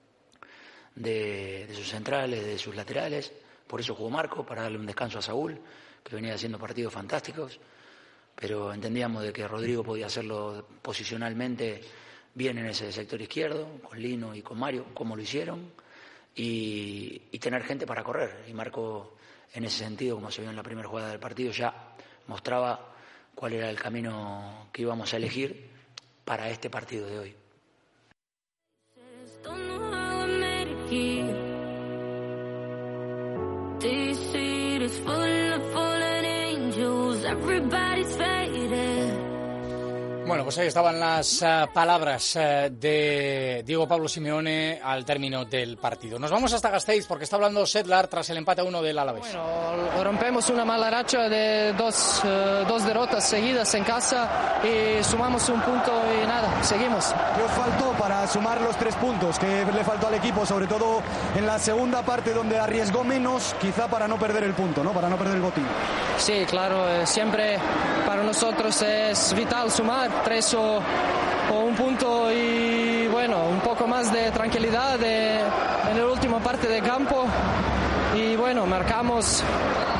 de, de sus centrales, de sus laterales. Por eso jugó Marco, para darle un descanso a Saúl, que venía haciendo partidos fantásticos. Pero entendíamos de que Rodrigo podía hacerlo posicionalmente bien en ese sector izquierdo, con Lino y con Mario, como lo hicieron, y, y tener gente para correr. Y Marco, en ese sentido, como se vio en la primera jugada del partido, ya mostraba cuál era el camino que íbamos a elegir para este partido de hoy. Bueno, pues ahí estaban las uh, palabras uh, de Diego Pablo Simeone al término del partido. Nos vamos hasta Gasteiz porque está hablando Sedlar tras el empate a uno del Alavés. Bueno, rompemos una mala racha de dos, uh, dos derrotas seguidas en casa y sumamos un punto y nada, seguimos. ¿Qué os faltó para sumar los tres puntos que le faltó al equipo, sobre todo en la segunda parte donde arriesgó menos, quizá para no perder el punto, ¿no? Para no perder el botín? Sí, claro, eh, siempre para nosotros es vital sumar tres o, o un punto y bueno, un poco más de tranquilidad de, en la última parte del campo y bueno, marcamos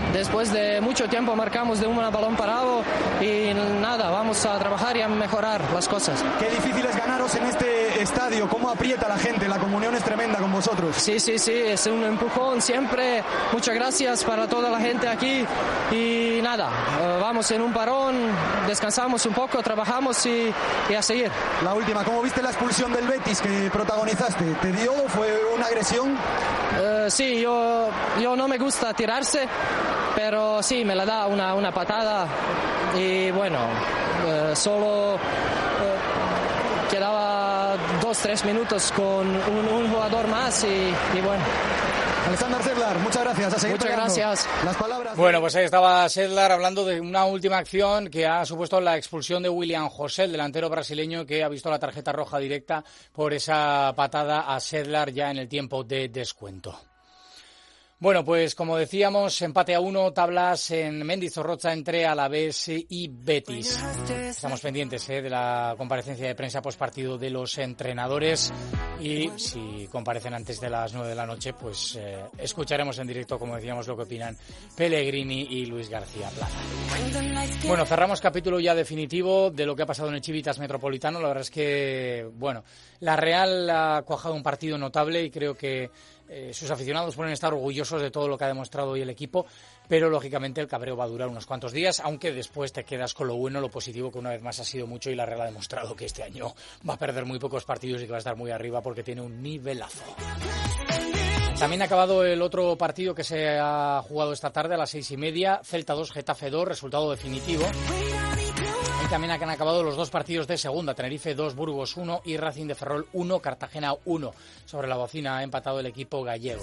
después de mucho tiempo marcamos de un balón parado y nada, vamos a trabajar y a mejorar las cosas. Qué difícil es ganaros en este estadio, cómo aprieta la gente, la comunión es tremenda con vosotros. Sí, sí, sí, es un empujón siempre. Muchas gracias para toda la gente aquí y nada, vamos en un parón, descansamos un poco, trabajamos y, y a seguir. La última, ¿cómo viste la expulsión del Betis que protagonizaste? ¿Te dio? ¿Fue una agresión? Uh, sí, yo, yo no me gusta tirarse, pero sí, me la da una, una patada y bueno, uh, solo uh, quedaba dos, tres minutos con un, un jugador más y, y bueno. Alexander Sedlar, muchas gracias. A seguir Muchas pegando. gracias. Las palabras. Bueno, pues ahí estaba Sedlar hablando de una última acción que ha supuesto la expulsión de William José, el delantero brasileño que ha visto la tarjeta roja directa por esa patada a Sedlar ya en el tiempo de descuento. Bueno, pues como decíamos, empate a uno, tablas en Mendizorroza entre Alavés y Betis. Estamos pendientes ¿eh? de la comparecencia de prensa postpartido de los entrenadores y si comparecen antes de las nueve de la noche, pues eh, escucharemos en directo, como decíamos, lo que opinan Pellegrini y Luis García Plaza. Bueno, cerramos capítulo ya definitivo de lo que ha pasado en el Civitas Metropolitano. La verdad es que, bueno, la Real ha cuajado un partido notable y creo que Eh, sus aficionados pueden estar orgullosos de todo lo que ha demostrado hoy el equipo, pero lógicamente el cabreo va a durar unos cuantos días, aunque después te quedas con lo bueno, lo positivo, que una vez más ha sido mucho y la Real ha demostrado que este año va a perder muy pocos partidos y que va a estar muy arriba porque tiene un nivelazo. También ha acabado el otro partido que se ha jugado esta tarde a las seis y media, Celta dos, Getafe dos, resultado definitivo. Y también han acabado los dos partidos de segunda, Tenerife dos, Burgos uno y Racing de Ferrol uno, Cartagena uno. Sobre la bocina ha empatado el equipo gallego.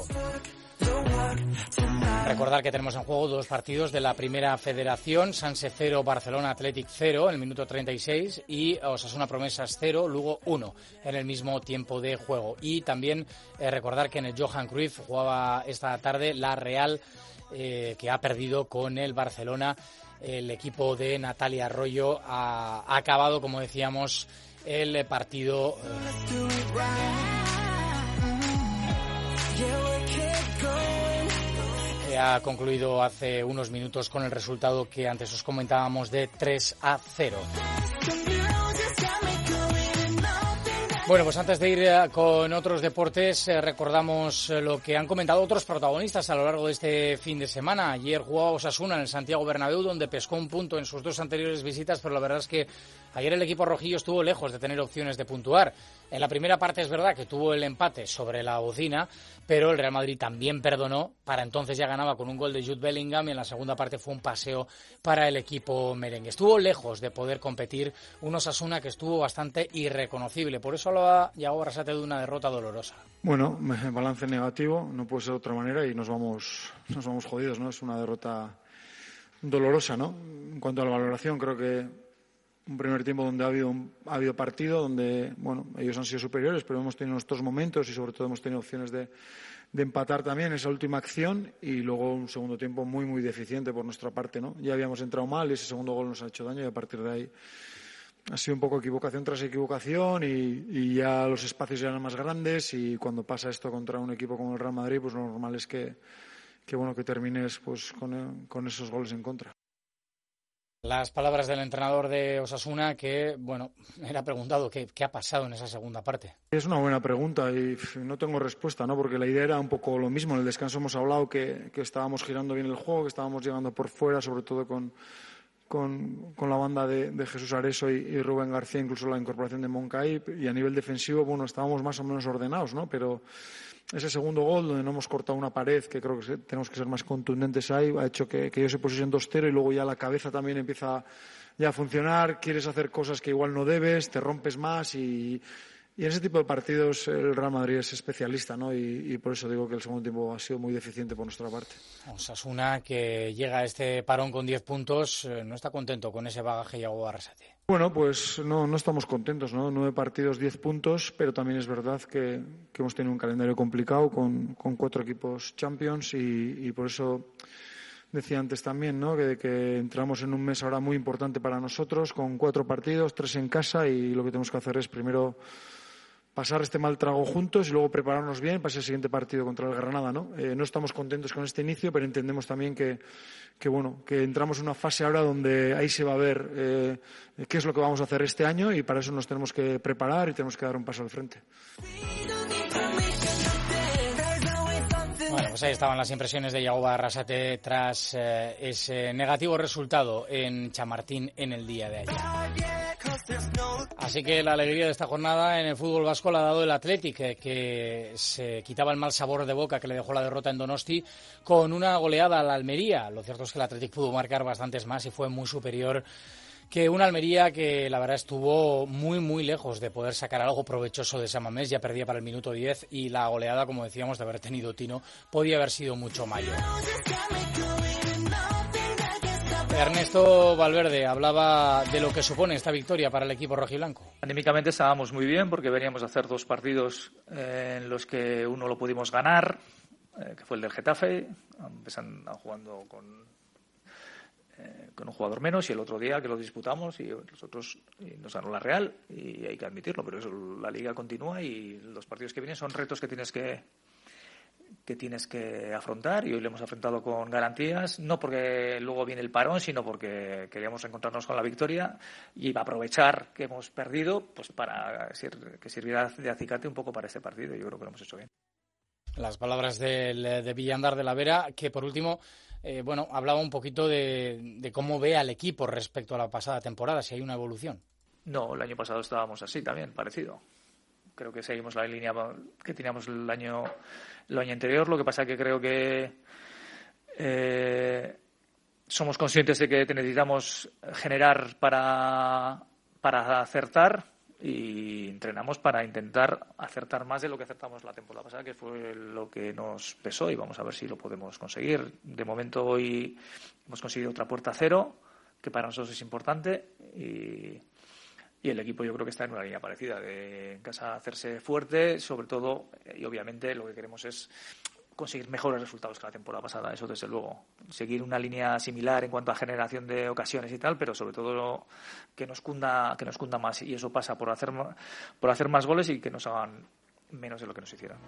Recordar que tenemos en juego dos partidos de la primera federación, Sanse cero, Barcelona Athletic cero en el minuto treinta y seis y Osasuna Promesas cero, Lugo uno en el mismo tiempo de juego. Y también eh, recordar que en el Johan Cruyff jugaba esta tarde la Real, eh, que ha perdido con el Barcelona. El equipo de Natalia Arroyo ha, ha acabado, como decíamos, el partido eh, ha concluido hace unos minutos con el resultado que antes os comentábamos de tres a cero. Bueno, pues antes de ir con otros deportes, eh, recordamos lo que han comentado otros protagonistas a lo largo de este fin de semana. Ayer jugaba Osasuna en el Santiago Bernabéu, donde pescó un punto en sus dos anteriores visitas, pero la verdad es que ayer el equipo rojillo estuvo lejos de tener opciones de puntuar. En la primera parte es verdad que tuvo el empate sobre la bocina, pero el Real Madrid también perdonó. Para entonces ya ganaba con un gol de Jude Bellingham y en la segunda parte fue un paseo para el equipo merengue. Estuvo lejos de poder competir un Osasuna que estuvo bastante irreconocible. Por eso hablaba Yago Arrasate de una derrota dolorosa. Bueno, balance negativo, no puede ser de otra manera y nos vamos, nos vamos jodidos, ¿no? Es una derrota dolorosa, ¿no? En cuanto a la valoración, creo que un primer tiempo donde ha habido un, ha habido partido, donde bueno ellos han sido superiores, pero hemos tenido nuestros momentos y sobre todo hemos tenido opciones de, de empatar también esa última acción y luego un segundo tiempo muy muy deficiente por nuestra parte, ¿no? Ya habíamos entrado mal y ese segundo gol nos ha hecho daño y a partir de ahí ha sido un poco equivocación tras equivocación y, y ya los espacios ya eran más grandes y cuando pasa esto contra un equipo como el Real Madrid, pues lo normal es que, que bueno que termines pues con, con esos goles en contra. Las palabras del entrenador de Osasuna que, bueno, era preguntado qué, qué ha pasado en esa segunda parte. Es una buena pregunta y no tengo respuesta, ¿no? Porque la idea era un poco lo mismo. En el descanso hemos hablado que, que estábamos girando bien el juego, que estábamos llegando por fuera, sobre todo con, con, con la banda de, de Jesús Areso y, y Rubén García, incluso la incorporación de Moncay. Y a nivel defensivo, bueno, estábamos más o menos ordenados, ¿no? Pero ese segundo gol, donde no hemos cortado una pared, que creo que tenemos que ser más contundentes ahí, ha hecho que, que ellos se pusiesen dos cero y luego ya la cabeza también empieza ya a funcionar, quieres hacer cosas que igual no debes, te rompes más y, y en ese tipo de partidos el Real Madrid es especialista, ¿no? Y, y por eso digo que el segundo tiempo ha sido muy deficiente por nuestra parte. Osasuna, que llega a este parón con diez puntos, no está contento con ese bagaje Yago Arrasate. Bueno, pues no, no estamos contentos, ¿no? Nueve partidos, diez puntos, pero también es verdad que, que hemos tenido un calendario complicado con, con cuatro equipos Champions y, y por eso decía antes también, ¿no? Que, que entramos en un mes ahora muy importante para nosotros con cuatro partidos, tres en casa y lo que tenemos que hacer es primero pasar este mal trago juntos y luego prepararnos bien para ese siguiente partido contra el Granada, ¿no? Eh, no estamos contentos con este inicio, pero entendemos también que, que, bueno, que entramos en una fase ahora donde ahí se va a ver eh, qué es lo que vamos a hacer este año y para eso nos tenemos que preparar y tenemos que dar un paso al frente. Bueno, pues ahí estaban las impresiones de Yagoba Arrasate tras eh, ese negativo resultado en Chamartín en el día de ayer. Así que la alegría de esta jornada en el fútbol vasco la ha dado el Athletic, eh, que se quitaba el mal sabor de boca que le dejó la derrota en Donosti con una goleada a la Almería. Lo cierto es que el Athletic pudo marcar bastantes más y fue muy superior que una Almería que la verdad estuvo muy muy lejos de poder sacar algo provechoso de San Mamés. Ya perdía para el minuto diez y la goleada, como decíamos, de haber tenido Tino podía haber sido mucho mayor. Ernesto Valverde hablaba de lo que supone esta victoria para el equipo rojiblanco. Anímicamente estábamos muy bien porque veníamos a hacer dos partidos eh, en los que uno lo pudimos ganar, eh, que fue el del Getafe, empezando jugando con Eh, con un jugador menos, y el otro día que lo disputamos y nosotros y nos ganó la Real, y hay que admitirlo, pero eso, la liga continúa y los partidos que vienen son retos que tienes que que tienes que afrontar, y hoy lo hemos afrontado con garantías, no porque luego viene el parón, sino porque queríamos encontrarnos con la victoria y aprovechar que hemos perdido pues para que sirviera de acicate un poco para este partido, y yo creo que lo hemos hecho bien. Las palabras del, de Villandar de la Vera, que por último Eh, bueno, hablaba un poquito de, de cómo ve al equipo respecto a la pasada temporada, si hay una evolución. No, el año pasado estábamos así también, parecido. Creo que seguimos la línea que teníamos el año, el año anterior. Lo que pasa es que creo que eh, somos conscientes de que necesitamos generar para, para acertar, y entrenamos para intentar acertar más de lo que acertamos la temporada pasada, que fue lo que nos pesó, y vamos a ver si lo podemos conseguir. De momento hoy hemos conseguido otra puerta cero, que para nosotros es importante, y, y el equipo yo creo que está en una línea parecida, de en casa hacerse fuerte, sobre todo, y obviamente lo que queremos es conseguir mejores resultados que la temporada pasada, eso desde luego. Seguir una línea similar en cuanto a generación de ocasiones y tal, pero sobre todo que nos cunda, que nos cunda más, y eso pasa por hacer por hacer más goles y que nos hagan menos de lo que nos hicieran.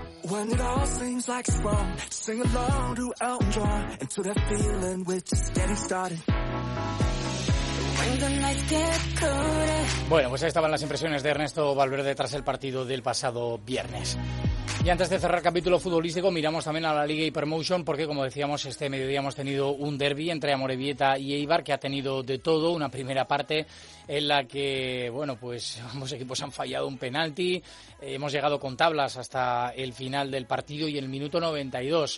Bueno, pues ahí estaban las impresiones de Ernesto Valverde tras el partido del pasado viernes. Y antes de cerrar capítulo futbolístico, miramos también a la Liga Hypermotion, porque como decíamos, este mediodía hemos tenido un derbi entre Amorebieta y Eibar, que ha tenido de todo. Una primera parte en la que, bueno, pues ambos equipos han fallado un penalti. Eh, hemos llegado con tablas hasta el final del partido, y en el minuto noventa y dos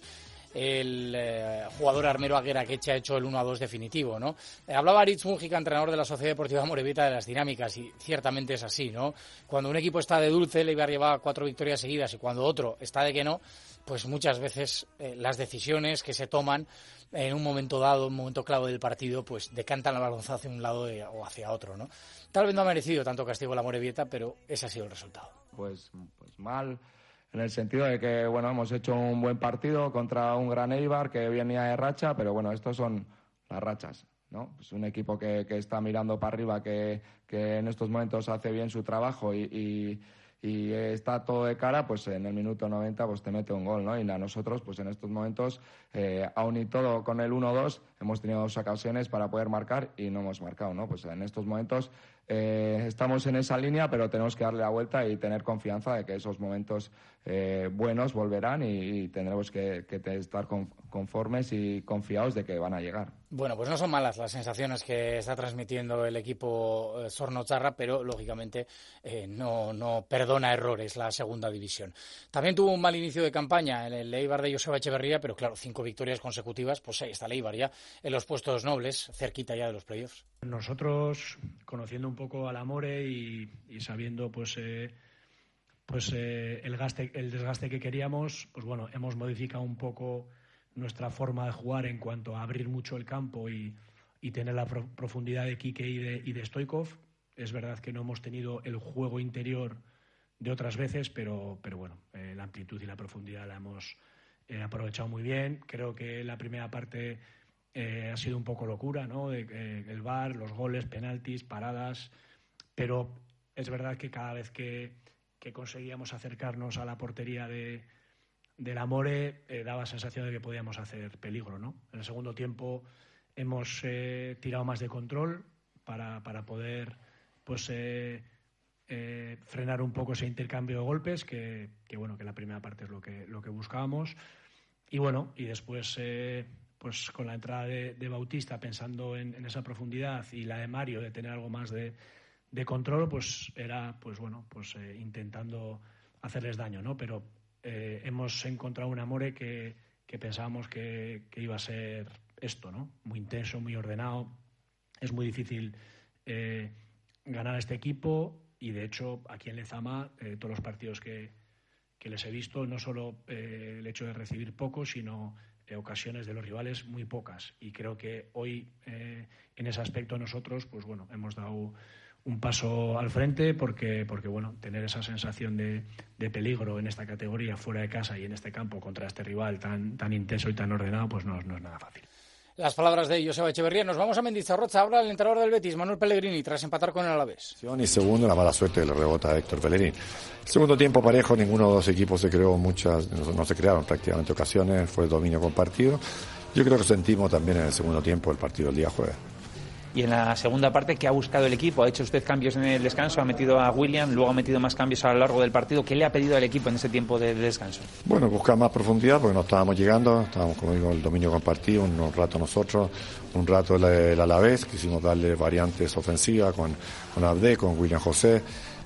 el eh, jugador Armero Aguera que ha hecho el uno a dos definitivo, ¿no? Eh, hablaba Aritz Mújica, entrenador de la Sociedad Deportiva Amorebieta, de las dinámicas, y ciertamente es así, ¿no? Cuando un equipo está de dulce, el Eibar lleva cuatro victorias seguidas, y cuando otro está de que no, pues muchas veces eh, las decisiones que se toman en un momento dado, un momento clave del partido, pues decantan la balanza hacia un lado de, o hacia otro, ¿no? Tal vez no ha merecido tanto castigo la Amorebieta, pero ese ha sido el resultado. Pues, pues mal, en el sentido de que, bueno, hemos hecho un buen partido contra un gran Eibar que venía de racha, pero bueno, estos son las rachas, ¿no? Pues un equipo que, que está mirando para arriba, que, que en estos momentos hace bien su trabajo y, y, y está todo de cara, pues en el minuto noventa pues te mete un gol, ¿no? Y a nosotros, pues en estos momentos, eh, aún y todo con el uno dos, hemos tenido dos ocasiones para poder marcar y no hemos marcado, ¿no? Pues en estos momentos eh, estamos en esa línea, pero tenemos que darle la vuelta y tener confianza de que esos momentos eh, buenos volverán, y, y tendremos que, que estar conformes y confiados de que van a llegar. Bueno, pues no son malas las sensaciones que está transmitiendo el equipo eh, Zornotxarra, pero lógicamente eh, no, no perdona errores la segunda división. También tuvo un mal inicio de campaña en el Eibar de Joseba Echeverría, pero claro, cinco victorias consecutivas, pues ahí está el Eibar ya en los puestos nobles, cerquita ya de los playoffs. Nosotros, conociendo un poco al Amore y, y sabiendo pues eh, pues eh, el gaste, el desgaste que queríamos, pues bueno, hemos modificado un poco nuestra forma de jugar en cuanto a abrir mucho el campo y, y tener la pro- profundidad de Quique y de, y de Stoichkov. Es verdad que no hemos tenido el juego interior de otras veces, pero, pero bueno, eh, la amplitud y la profundidad la hemos eh, aprovechado muy bien. Creo que la primera parte eh, ha sido un poco locura, ¿no? De, eh, el V A R, los goles, penaltis, paradas, pero es verdad que cada vez que, que conseguíamos acercarnos a la portería de, del Amore, eh, daba sensación de que podíamos hacer peligro, ¿no? En el segundo tiempo hemos eh, tirado más de control para, para poder pues eh, eh, frenar un poco ese intercambio de golpes que, que bueno que la primera parte es lo que lo que buscábamos. Y bueno, y después eh, pues con la entrada de, de Bautista, pensando en, en esa profundidad, y la de Mario de tener algo más de, de control, pues era pues bueno pues eh, intentando hacerles daño, ¿no? Pero eh, hemos encontrado un Amore que, que pensábamos que, que iba a ser esto, ¿no? Muy intenso, muy ordenado. Es muy difícil eh, ganar a este equipo, y de hecho aquí en Lezama eh, todos los partidos que, que les he visto, no solo eh, el hecho de recibir poco, sino eh, ocasiones de los rivales muy pocas, y creo que hoy eh, en ese aspecto nosotros pues bueno hemos dado un paso al frente, porque porque bueno tener esa sensación de, de peligro en esta categoría fuera de casa y en este campo contra este rival tan tan intenso y tan ordenado pues no, no es nada fácil. Las palabras de Joseba Echeverría. Nos vamos a Mendizorroza. Habla el entrenador del Betis, Manuel Pellegrini, tras empatar con el Alavés. Y segundo, la mala suerte que le rebota a Héctor Bellerín. Segundo tiempo parejo, ninguno de los dos equipos se creó muchas, no se crearon prácticamente ocasiones, fue el dominio compartido. Yo creo que sentimos también en el segundo tiempo el partido del día jueves. Y en la segunda parte, ¿qué ha buscado el equipo? ¿Ha hecho usted cambios en el descanso? ¿Ha metido a William? ¿Luego ha metido más cambios a lo largo del partido? ¿Qué le ha pedido al equipo en ese tiempo de descanso? Bueno, buscar más profundidad, porque no estábamos llegando, estábamos, como digo, el dominio compartido, un rato nosotros, un rato el, el Alavés, quisimos darle variantes ofensivas con, con Abde, con William José,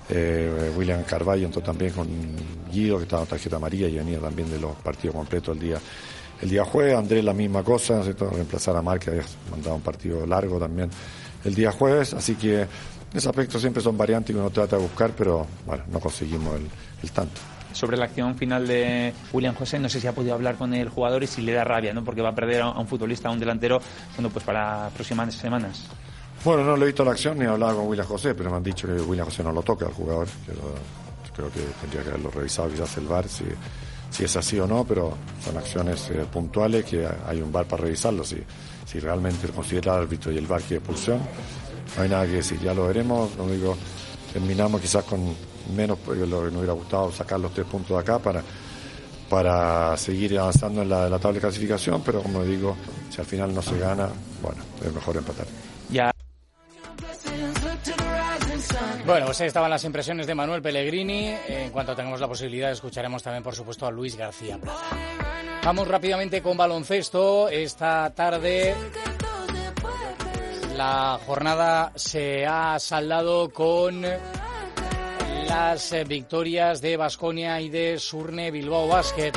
eh, William Carvalho, entonces también con Guido, que estaba en tarjeta amarilla y venía también de los partidos completos el día El día jueves. Andrés la misma cosa, ¿cierto? Reemplazar a Marc, que había mandado un partido largo también el día jueves, así que en ese aspecto siempre son variantes que uno trata de buscar, pero bueno, no conseguimos el, el tanto. Sobre la acción final de William José, no sé si ha podido hablar con el jugador y si le da rabia, ¿no? Porque va a perder a un futbolista, a un delantero, bueno, pues para las próximas semanas. Bueno, no le he visto la acción ni he hablado con William José, pero me han dicho que William José no lo toca al jugador. Que lo, creo que tendría que haberlo revisado quizás el V A R, si si es así o no, pero son acciones eh, puntuales que hay un V A R para revisarlo. Si, si realmente considera el árbitro y el V A R que es expulsión, no hay nada que decir, ya lo veremos. Lo digo, terminamos quizás con menos, porque lo que nos hubiera gustado sacar los tres puntos de acá para, para seguir avanzando en la, en la tabla de clasificación, pero como digo, si al final no se gana, bueno, es mejor empatar. Ya. Bueno, pues ahí estaban las impresiones de Manuel Pellegrini. En cuanto tengamos la posibilidad, escucharemos también, por supuesto, a Luis García Plaza. Vamos rápidamente con baloncesto. Esta tarde la jornada se ha saldado con las victorias de Baskonia y de Surne Bilbao Basket.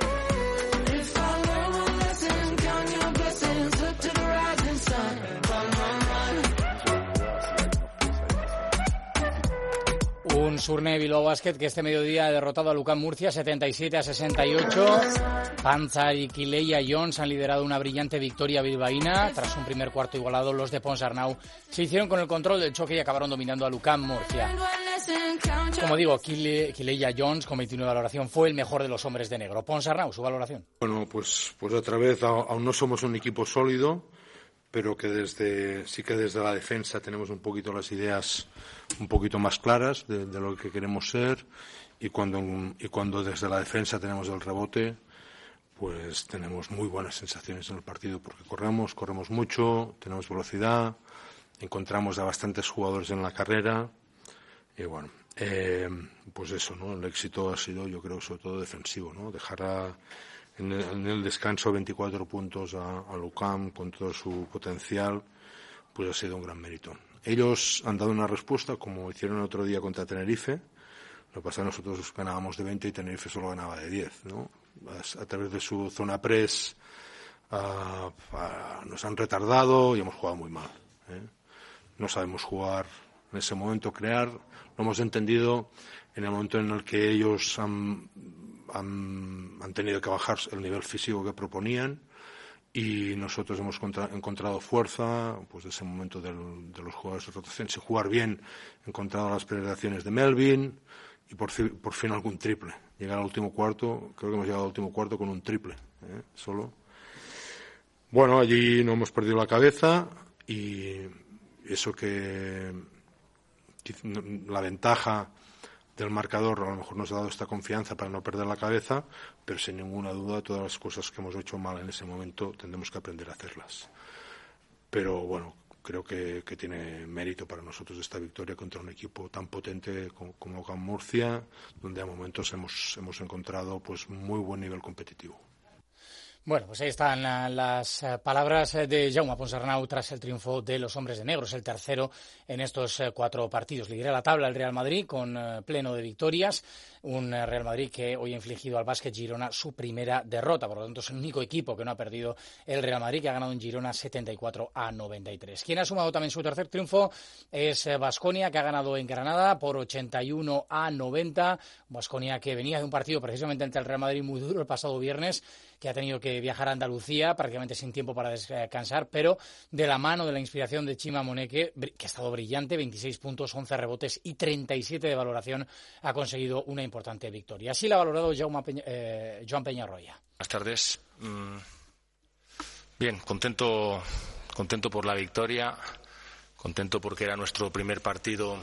Un Surne Bilbao Basket que este mediodía ha derrotado a Lucán Murcia setenta y siete a sesenta y ocho. Panza y Kileia Jones han liderado una brillante victoria bilbaína. Tras un primer cuarto igualado, los de Ponsarnau se hicieron con el control del choque y acabaron dominando a Lucán Murcia. Como digo, Kile, Kileia Jones, con veintiuno de valoración, fue el mejor de los hombres de negro. Ponsarnau, su valoración. Bueno, pues, pues otra vez, aún no somos un equipo sólido, pero que desde sí que desde la defensa tenemos un poquito las ideas un poquito más claras de, de lo que queremos ser, y cuando y cuando desde la defensa tenemos el rebote, pues tenemos muy buenas sensaciones en el partido, porque corremos, corremos mucho, tenemos velocidad, encontramos a bastantes jugadores en la carrera, y bueno, eh, pues eso, ¿no? El éxito ha sido, yo creo, sobre todo defensivo, ¿no? Dejar a, en, el, en el descanso veinticuatro puntos a, a Lucam con todo su potencial, pues ha sido un gran mérito. Ellos han dado una respuesta, como hicieron el otro día contra Tenerife. Lo que pasa es que nosotros ganábamos de veinte y Tenerife solo ganaba de diez, ¿no? A, a través de su zona press uh, uh, nos han retardado y hemos jugado muy mal, ¿eh? No sabemos jugar en ese momento, crear. Lo hemos entendido en el momento en el que ellos han, han, han tenido que bajar el nivel físico que proponían, y nosotros hemos contra, encontrado fuerza pues de ese momento del, de los jugadores de rotación, sin jugar bien, encontrado las penetraciones de Melvin y por, fi, por fin algún triple. Llegar al último cuarto, creo que hemos llegado al último cuarto con un triple, ¿eh? Solo. Bueno, allí no hemos perdido la cabeza, y eso que la ventaja del marcador a lo mejor nos ha dado esta confianza para no perder la cabeza, pero sin ninguna duda todas las cosas que hemos hecho mal en ese momento tendremos que aprender a hacerlas. Pero bueno, creo que, que tiene mérito para nosotros esta victoria contra un equipo tan potente como, como Can Murcia, donde a momentos hemos, hemos encontrado pues muy buen nivel competitivo. Bueno, pues ahí están las palabras de Jaume Ponsarnau tras el triunfo de los hombres de negros, el tercero en estos cuatro partidos. Lidera la tabla el Real Madrid con pleno de victorias, un Real Madrid que hoy ha infligido al Básquet Girona su primera derrota, por lo tanto es el único equipo que no ha perdido el Real Madrid, que ha ganado en Girona setenta y cuatro a noventa y tres. Quien ha sumado también su tercer triunfo es Baskonia, que ha ganado en Granada por ochenta y uno a noventa. Baskonia que venía de un partido precisamente ante el Real Madrid muy duro el pasado viernes, que ha tenido que viajar a Andalucía prácticamente sin tiempo para descansar, pero de la mano de la inspiración de Chima Moneke, que ha estado brillante, veintiséis puntos, once rebotes y treinta y siete de valoración, ha conseguido una importante victoria. Así la ha valorado Jaume Peña, eh, Joan Peñarroya. Buenas tardes. Mm, bien, contento, contento por la victoria, contento porque era nuestro primer partido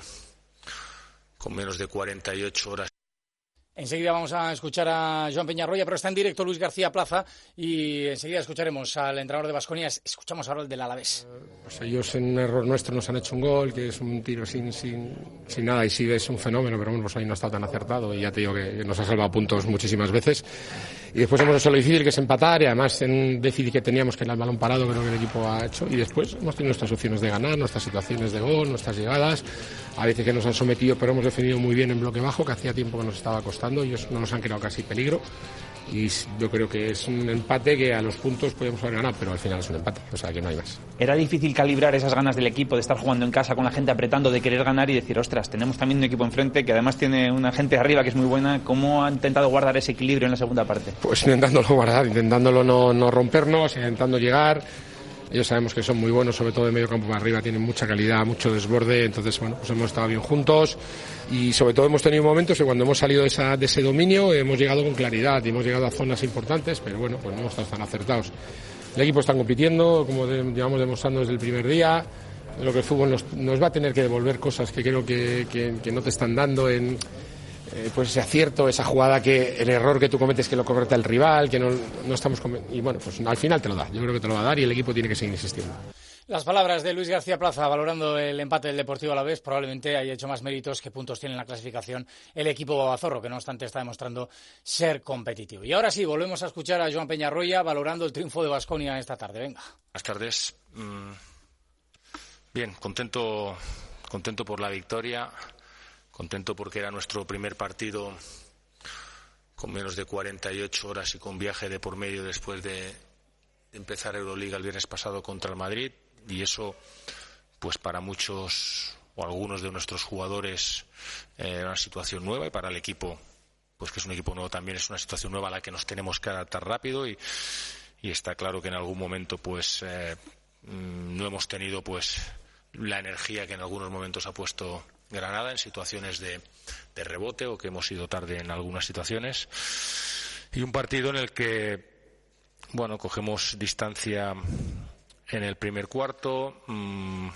con menos de cuarenta y ocho horas. Enseguida vamos a escuchar a Joan Peñarroya, pero está en directo Luis García Plaza y enseguida escucharemos al entrenador de Baskonia. Escuchamos ahora el del Alavés. Pues ellos en un error nuestro nos han hecho un gol, que es un tiro sin, sin, sin nada, y sí es un fenómeno, pero bueno, pues ahí no ha estado tan acertado y ya te digo que nos ha salvado puntos muchísimas veces. Y después hemos hecho lo difícil que es empatar, y además en un déficit que teníamos, que era el balón parado, creo que el equipo ha hecho, y después hemos tenido nuestras opciones de ganar, nuestras situaciones de gol, nuestras llegadas, a veces que nos han sometido, pero hemos defendido muy bien en bloque bajo, que hacía tiempo que nos estaba costando, y ellos no nos han creado casi peligro, y yo creo que es un empate que a los puntos podemos haber ganado, pero al final es un empate, o sea que no hay más. Era difícil calibrar esas ganas del equipo de estar jugando en casa con la gente apretando, de querer ganar y decir, ostras, tenemos también un equipo enfrente que además tiene una gente arriba que es muy buena. ¿Cómo ha intentado guardar ese equilibrio en la segunda parte? Pues intentándolo guardar, intentándolo no, no rompernos, intentando llegar. Ellos sabemos que son muy buenos, sobre todo de medio campo para arriba, tienen mucha calidad, mucho desborde, entonces bueno, pues hemos estado bien juntos y sobre todo hemos tenido momentos que cuando hemos salido de, esa, de ese dominio hemos llegado con claridad y hemos llegado a zonas importantes, pero bueno, pues no hemos estado tan acertados. El equipo está compitiendo, como de, llevamos demostrando desde el primer día, lo que el fútbol nos, nos va a tener que devolver cosas que creo que, que, que no te están dando en... Eh, pues ese acierto, esa jugada, que el error que tú cometes que lo correcta el rival, que no, no estamos y bueno, pues al final te lo da, yo creo que te lo va a dar y el equipo tiene que seguir insistiendo. Las palabras de Luis García Plaza valorando el empate del Deportivo Alavés. Probablemente haya hecho más méritos que puntos tiene en la clasificación el equipo babazorro, que no obstante está demostrando ser competitivo. Y ahora sí, volvemos a escuchar a Joan Peñarroya valorando el triunfo de Baskonia esta tarde. Venga. Buenas tardes. Mm, bien, contento, contento por la victoria. Contento porque era nuestro primer partido con menos de cuarenta y ocho horas y con viaje de por medio después de, de empezar Euroliga el viernes pasado contra el Madrid, y eso pues para muchos o algunos de nuestros jugadores eh, era una situación nueva, y para el equipo, pues que es un equipo nuevo también, es una situación nueva a la que nos tenemos que adaptar rápido, y, y está claro que en algún momento pues eh, no hemos tenido pues la energía que en algunos momentos ha puesto Granada en situaciones de, de rebote, o que hemos ido tarde en algunas situaciones, y un partido en el que bueno, cogemos distancia en el primer cuarto. mmm,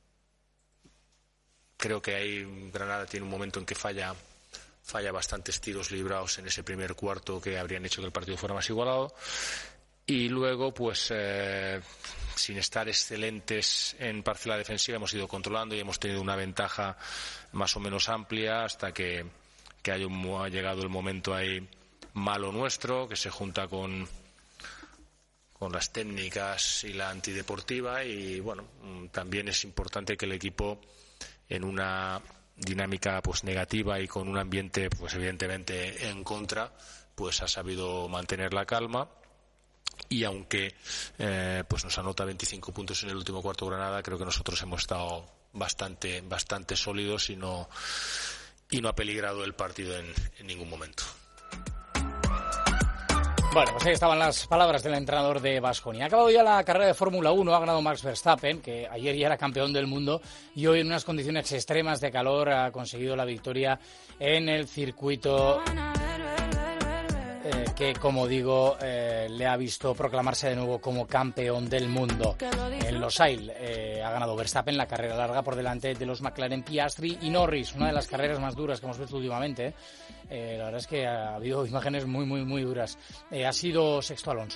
creo que ahí Granada tiene un momento en que falla falla bastantes tiros librados en ese primer cuarto que habrían hecho que el partido fuera más igualado, y luego pues eh, sin estar excelentes en parcela defensiva hemos ido controlando y hemos tenido una ventaja más o menos amplia hasta que, que haya un, ha llegado el momento ahí malo nuestro, que se junta con con las técnicas y la antideportiva, y bueno, también es importante que el equipo en una dinámica pues negativa y con un ambiente pues evidentemente en contra, pues ha sabido mantener la calma. Y aunque eh, pues nos anota veinticinco puntos en el último cuarto Granada, creo que nosotros hemos estado bastante bastante sólidos y no y no ha peligrado el partido en, en ningún momento. Bueno, pues ahí estaban las palabras del entrenador de Baskonia. Ha acabado ya la carrera de Fórmula uno, ha ganado Max Verstappen, que ayer ya era campeón del mundo, y hoy en unas condiciones extremas de calor ha conseguido la victoria en el circuito eh, que, como digo, eh, le ha visto proclamarse de nuevo como campeón del mundo. En Losail eh, ha ganado Verstappen la carrera larga por delante de los McLaren, Piastri y Norris, una de las carreras más duras que hemos visto últimamente. ¿eh? Eh, la verdad es que ha habido imágenes muy, muy, muy duras. Eh, ha sido sexto Alonso.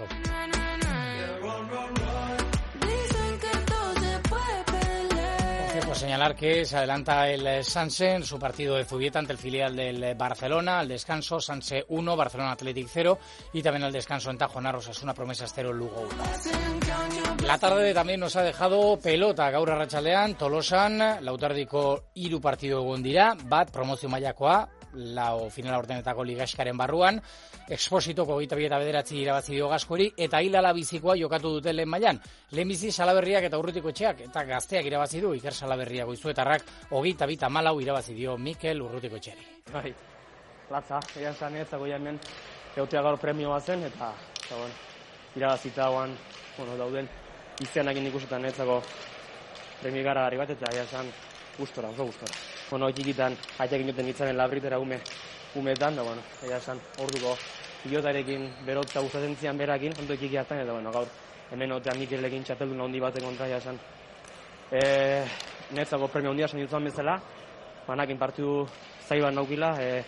Pues señalar que se adelanta el Sanse en su partido de Zubieta ante el filial del Barcelona. Al descanso, Sanse uno, Barcelona Athletic cero, y también al descanso en Tajonar, Osasuna Promesas cero, Lugo uno. La tarde también nos ha dejado pelota gaur arratsaldean, Tolosan, lautardiko hiru partido egon dira, bat promozio mailakoa, lau finala ordenetako ligaskaren barruan, Expositoko hogeita bi eta bederatzi irabazi dio Gaskori, eta Hilala bizikoa jokatu dute lehen mailan. Lehenbizi Salaberriak eta Urrutiko etxeak eta Gazteak irabazi du, Iker Salaberria Goizuetarrak hogeita bi eta hamalau irabazi dio Mikel Urrutiko etxeari. Bai, latza, egan zan ez, zago hemen eutea gaur premioa zen, eta, eta bueno, irabazita guan, bueno, dauden iztenak indikusetan ez, zago premio garagarri bat, eta egan zan gustora, oso gustora. Bueno, txikitan, haitek inoten itzaren labritera ume, umetan, da, bueno, egan zan, orduko pilotarekin berotza gustatzen zian berakin, ondo txiki hartan, eta, bueno, gaur, hemen otean Mikelekin txapeldun handi baten kontra, egan zan, e, netzako premio handia zen dituan bezala, banakin partidu zaiban naukila, e,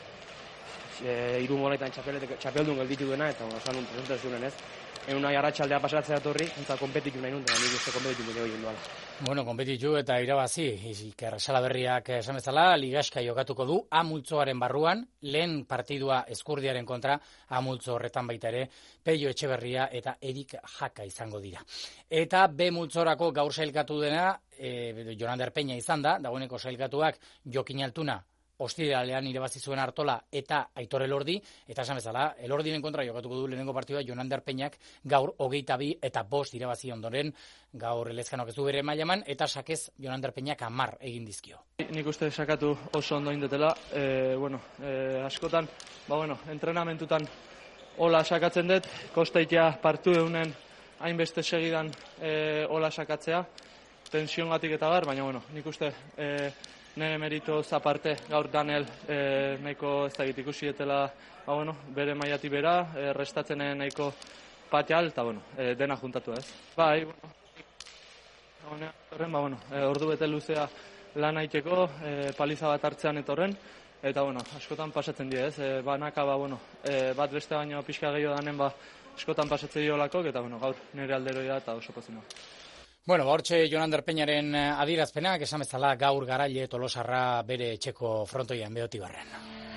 e, iru monetan txapeldun gelditu duena, eta, bueno, zan un presentazioen ez. En una arratsaldea pasatzea torri, eta kompetitu nahi nunten, nik uste kompetitu nahi egin duala. Bueno, kompetitu eta irabazi, Iker Salaberriak esan bezala, ligaska jokatuko du, amultzoaren barruan, lehen partidua Ezkurdiaren kontra, amultzo horretan baita ere, Peio Etxeberria eta Erik Jaka izango dira. Eta B multzorako gaur sailkatu dena, e, Jonander Peña izan da, dagoeneko sailkatuak Jokin Altuna, ostiralean irabazi zuen Artola eta Aitor Elordi, eta esan bezala, Elordiren kontra jokatuko du lehenengo partidua Jonander Peñak gaur hogeita bi eta bost irabazi ondoren, gaur Elezkanok ez du bere mailaman, eta sakez Jonander Peñak hamar egin dizkio. Nik uste sakatu oso ondo indetela, e, bueno, e, askotan, ba bueno, entrenamentutan hola sakatzen dut, kostaitea partu eunen hainbeste segidan e, hola sakatzea, tensiongatik eta bar, baina bueno, nik uste e, nire meritoz aparte gaur Daniel e, nahiko ez da ikusi etela, ba, bueno, bere maiati bera, e, restatzen nahiko pateal, eta bueno, e, dena juntatu ez. Bai, bueno, horren, ba, bueno, e, ordu bete luzea lan aiteko, e, paliza bat hartzean etorren, eta bueno, askotan pasatzen die ez, e, banaka, ba, bueno, e, bat beste baino pixka gehiago danen, ba, askotan pasatzen dio lakok, eta bueno, gaur nire alderoia eta oso pozina. Bueno, hortxe Jonander Peñaren adierazpenak, esan bezala gaur Garaile Tolosarra bere etxeko frontoian Beotibarren.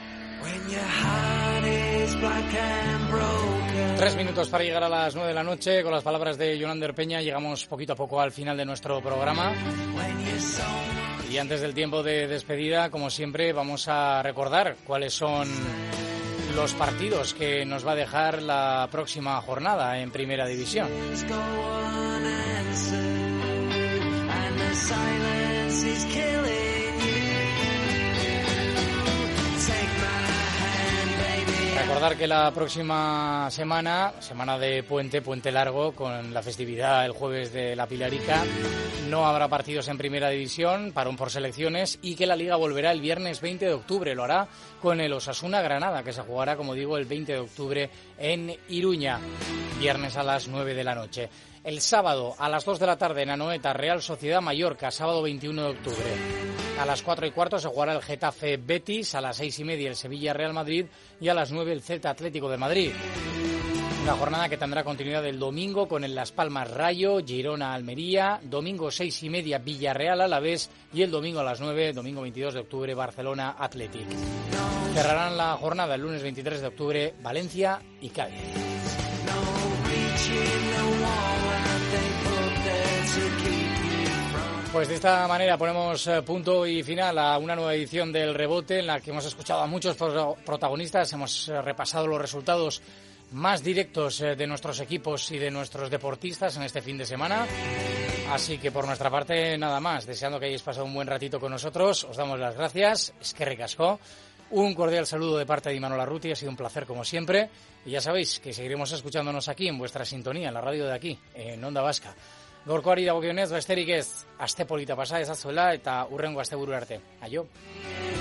Tres minutos para llegar a las nueve de la noche. Con las palabras de Jonander Peña llegamos poquito a poco al final de nuestro programa. Y antes del tiempo de despedida, como siempre, vamos a recordar cuáles son los partidos que nos va a dejar la próxima jornada en Primera División. Recordar que la próxima semana, semana de puente, puente largo, con la festividad el jueves de la Pilarica, no habrá partidos en Primera División, parón por selecciones, y que la Liga volverá el viernes veinte de octubre. Lo hará con el Osasuna Granada, que se jugará, como digo, el veinte de octubre en Iruña, viernes a las nueve de la noche. El sábado a las dos de la tarde en Anoeta, Real Sociedad Mallorca, sábado veintiuno de octubre. A las cuatro y cuarto se jugará el Getafe Betis, a las seis y media el Sevilla Real Madrid y a las nueve el Celta Atlético de Madrid. Una jornada que tendrá continuidad el domingo con el Las Palmas Rayo, Girona Almería, domingo seis y media Villarreal Alavés y el domingo a las nueve, domingo veintidós de octubre, Barcelona Athletic. Cerrarán la jornada el lunes veintitrés de octubre Valencia y Cádiz. Pues de esta manera ponemos punto y final a una nueva edición del Rebote en la que hemos escuchado a muchos protagonistas, hemos repasado los resultados más directos de nuestros equipos y de nuestros deportistas en este fin de semana. Así que por nuestra parte nada más, deseando que hayáis pasado un buen ratito con nosotros, os damos las gracias, eskerrik asko. Un cordial saludo de parte de Imanol Arruti, ha sido un placer como siempre. Y ya sabéis que seguiremos escuchándonos aquí en vuestra sintonía, en la radio de aquí, en Onda Vasca. Gaurkoari dagokionez, besterik ez, aste polita pasa ezazuela eta hurrengo asteburu arte. Aio.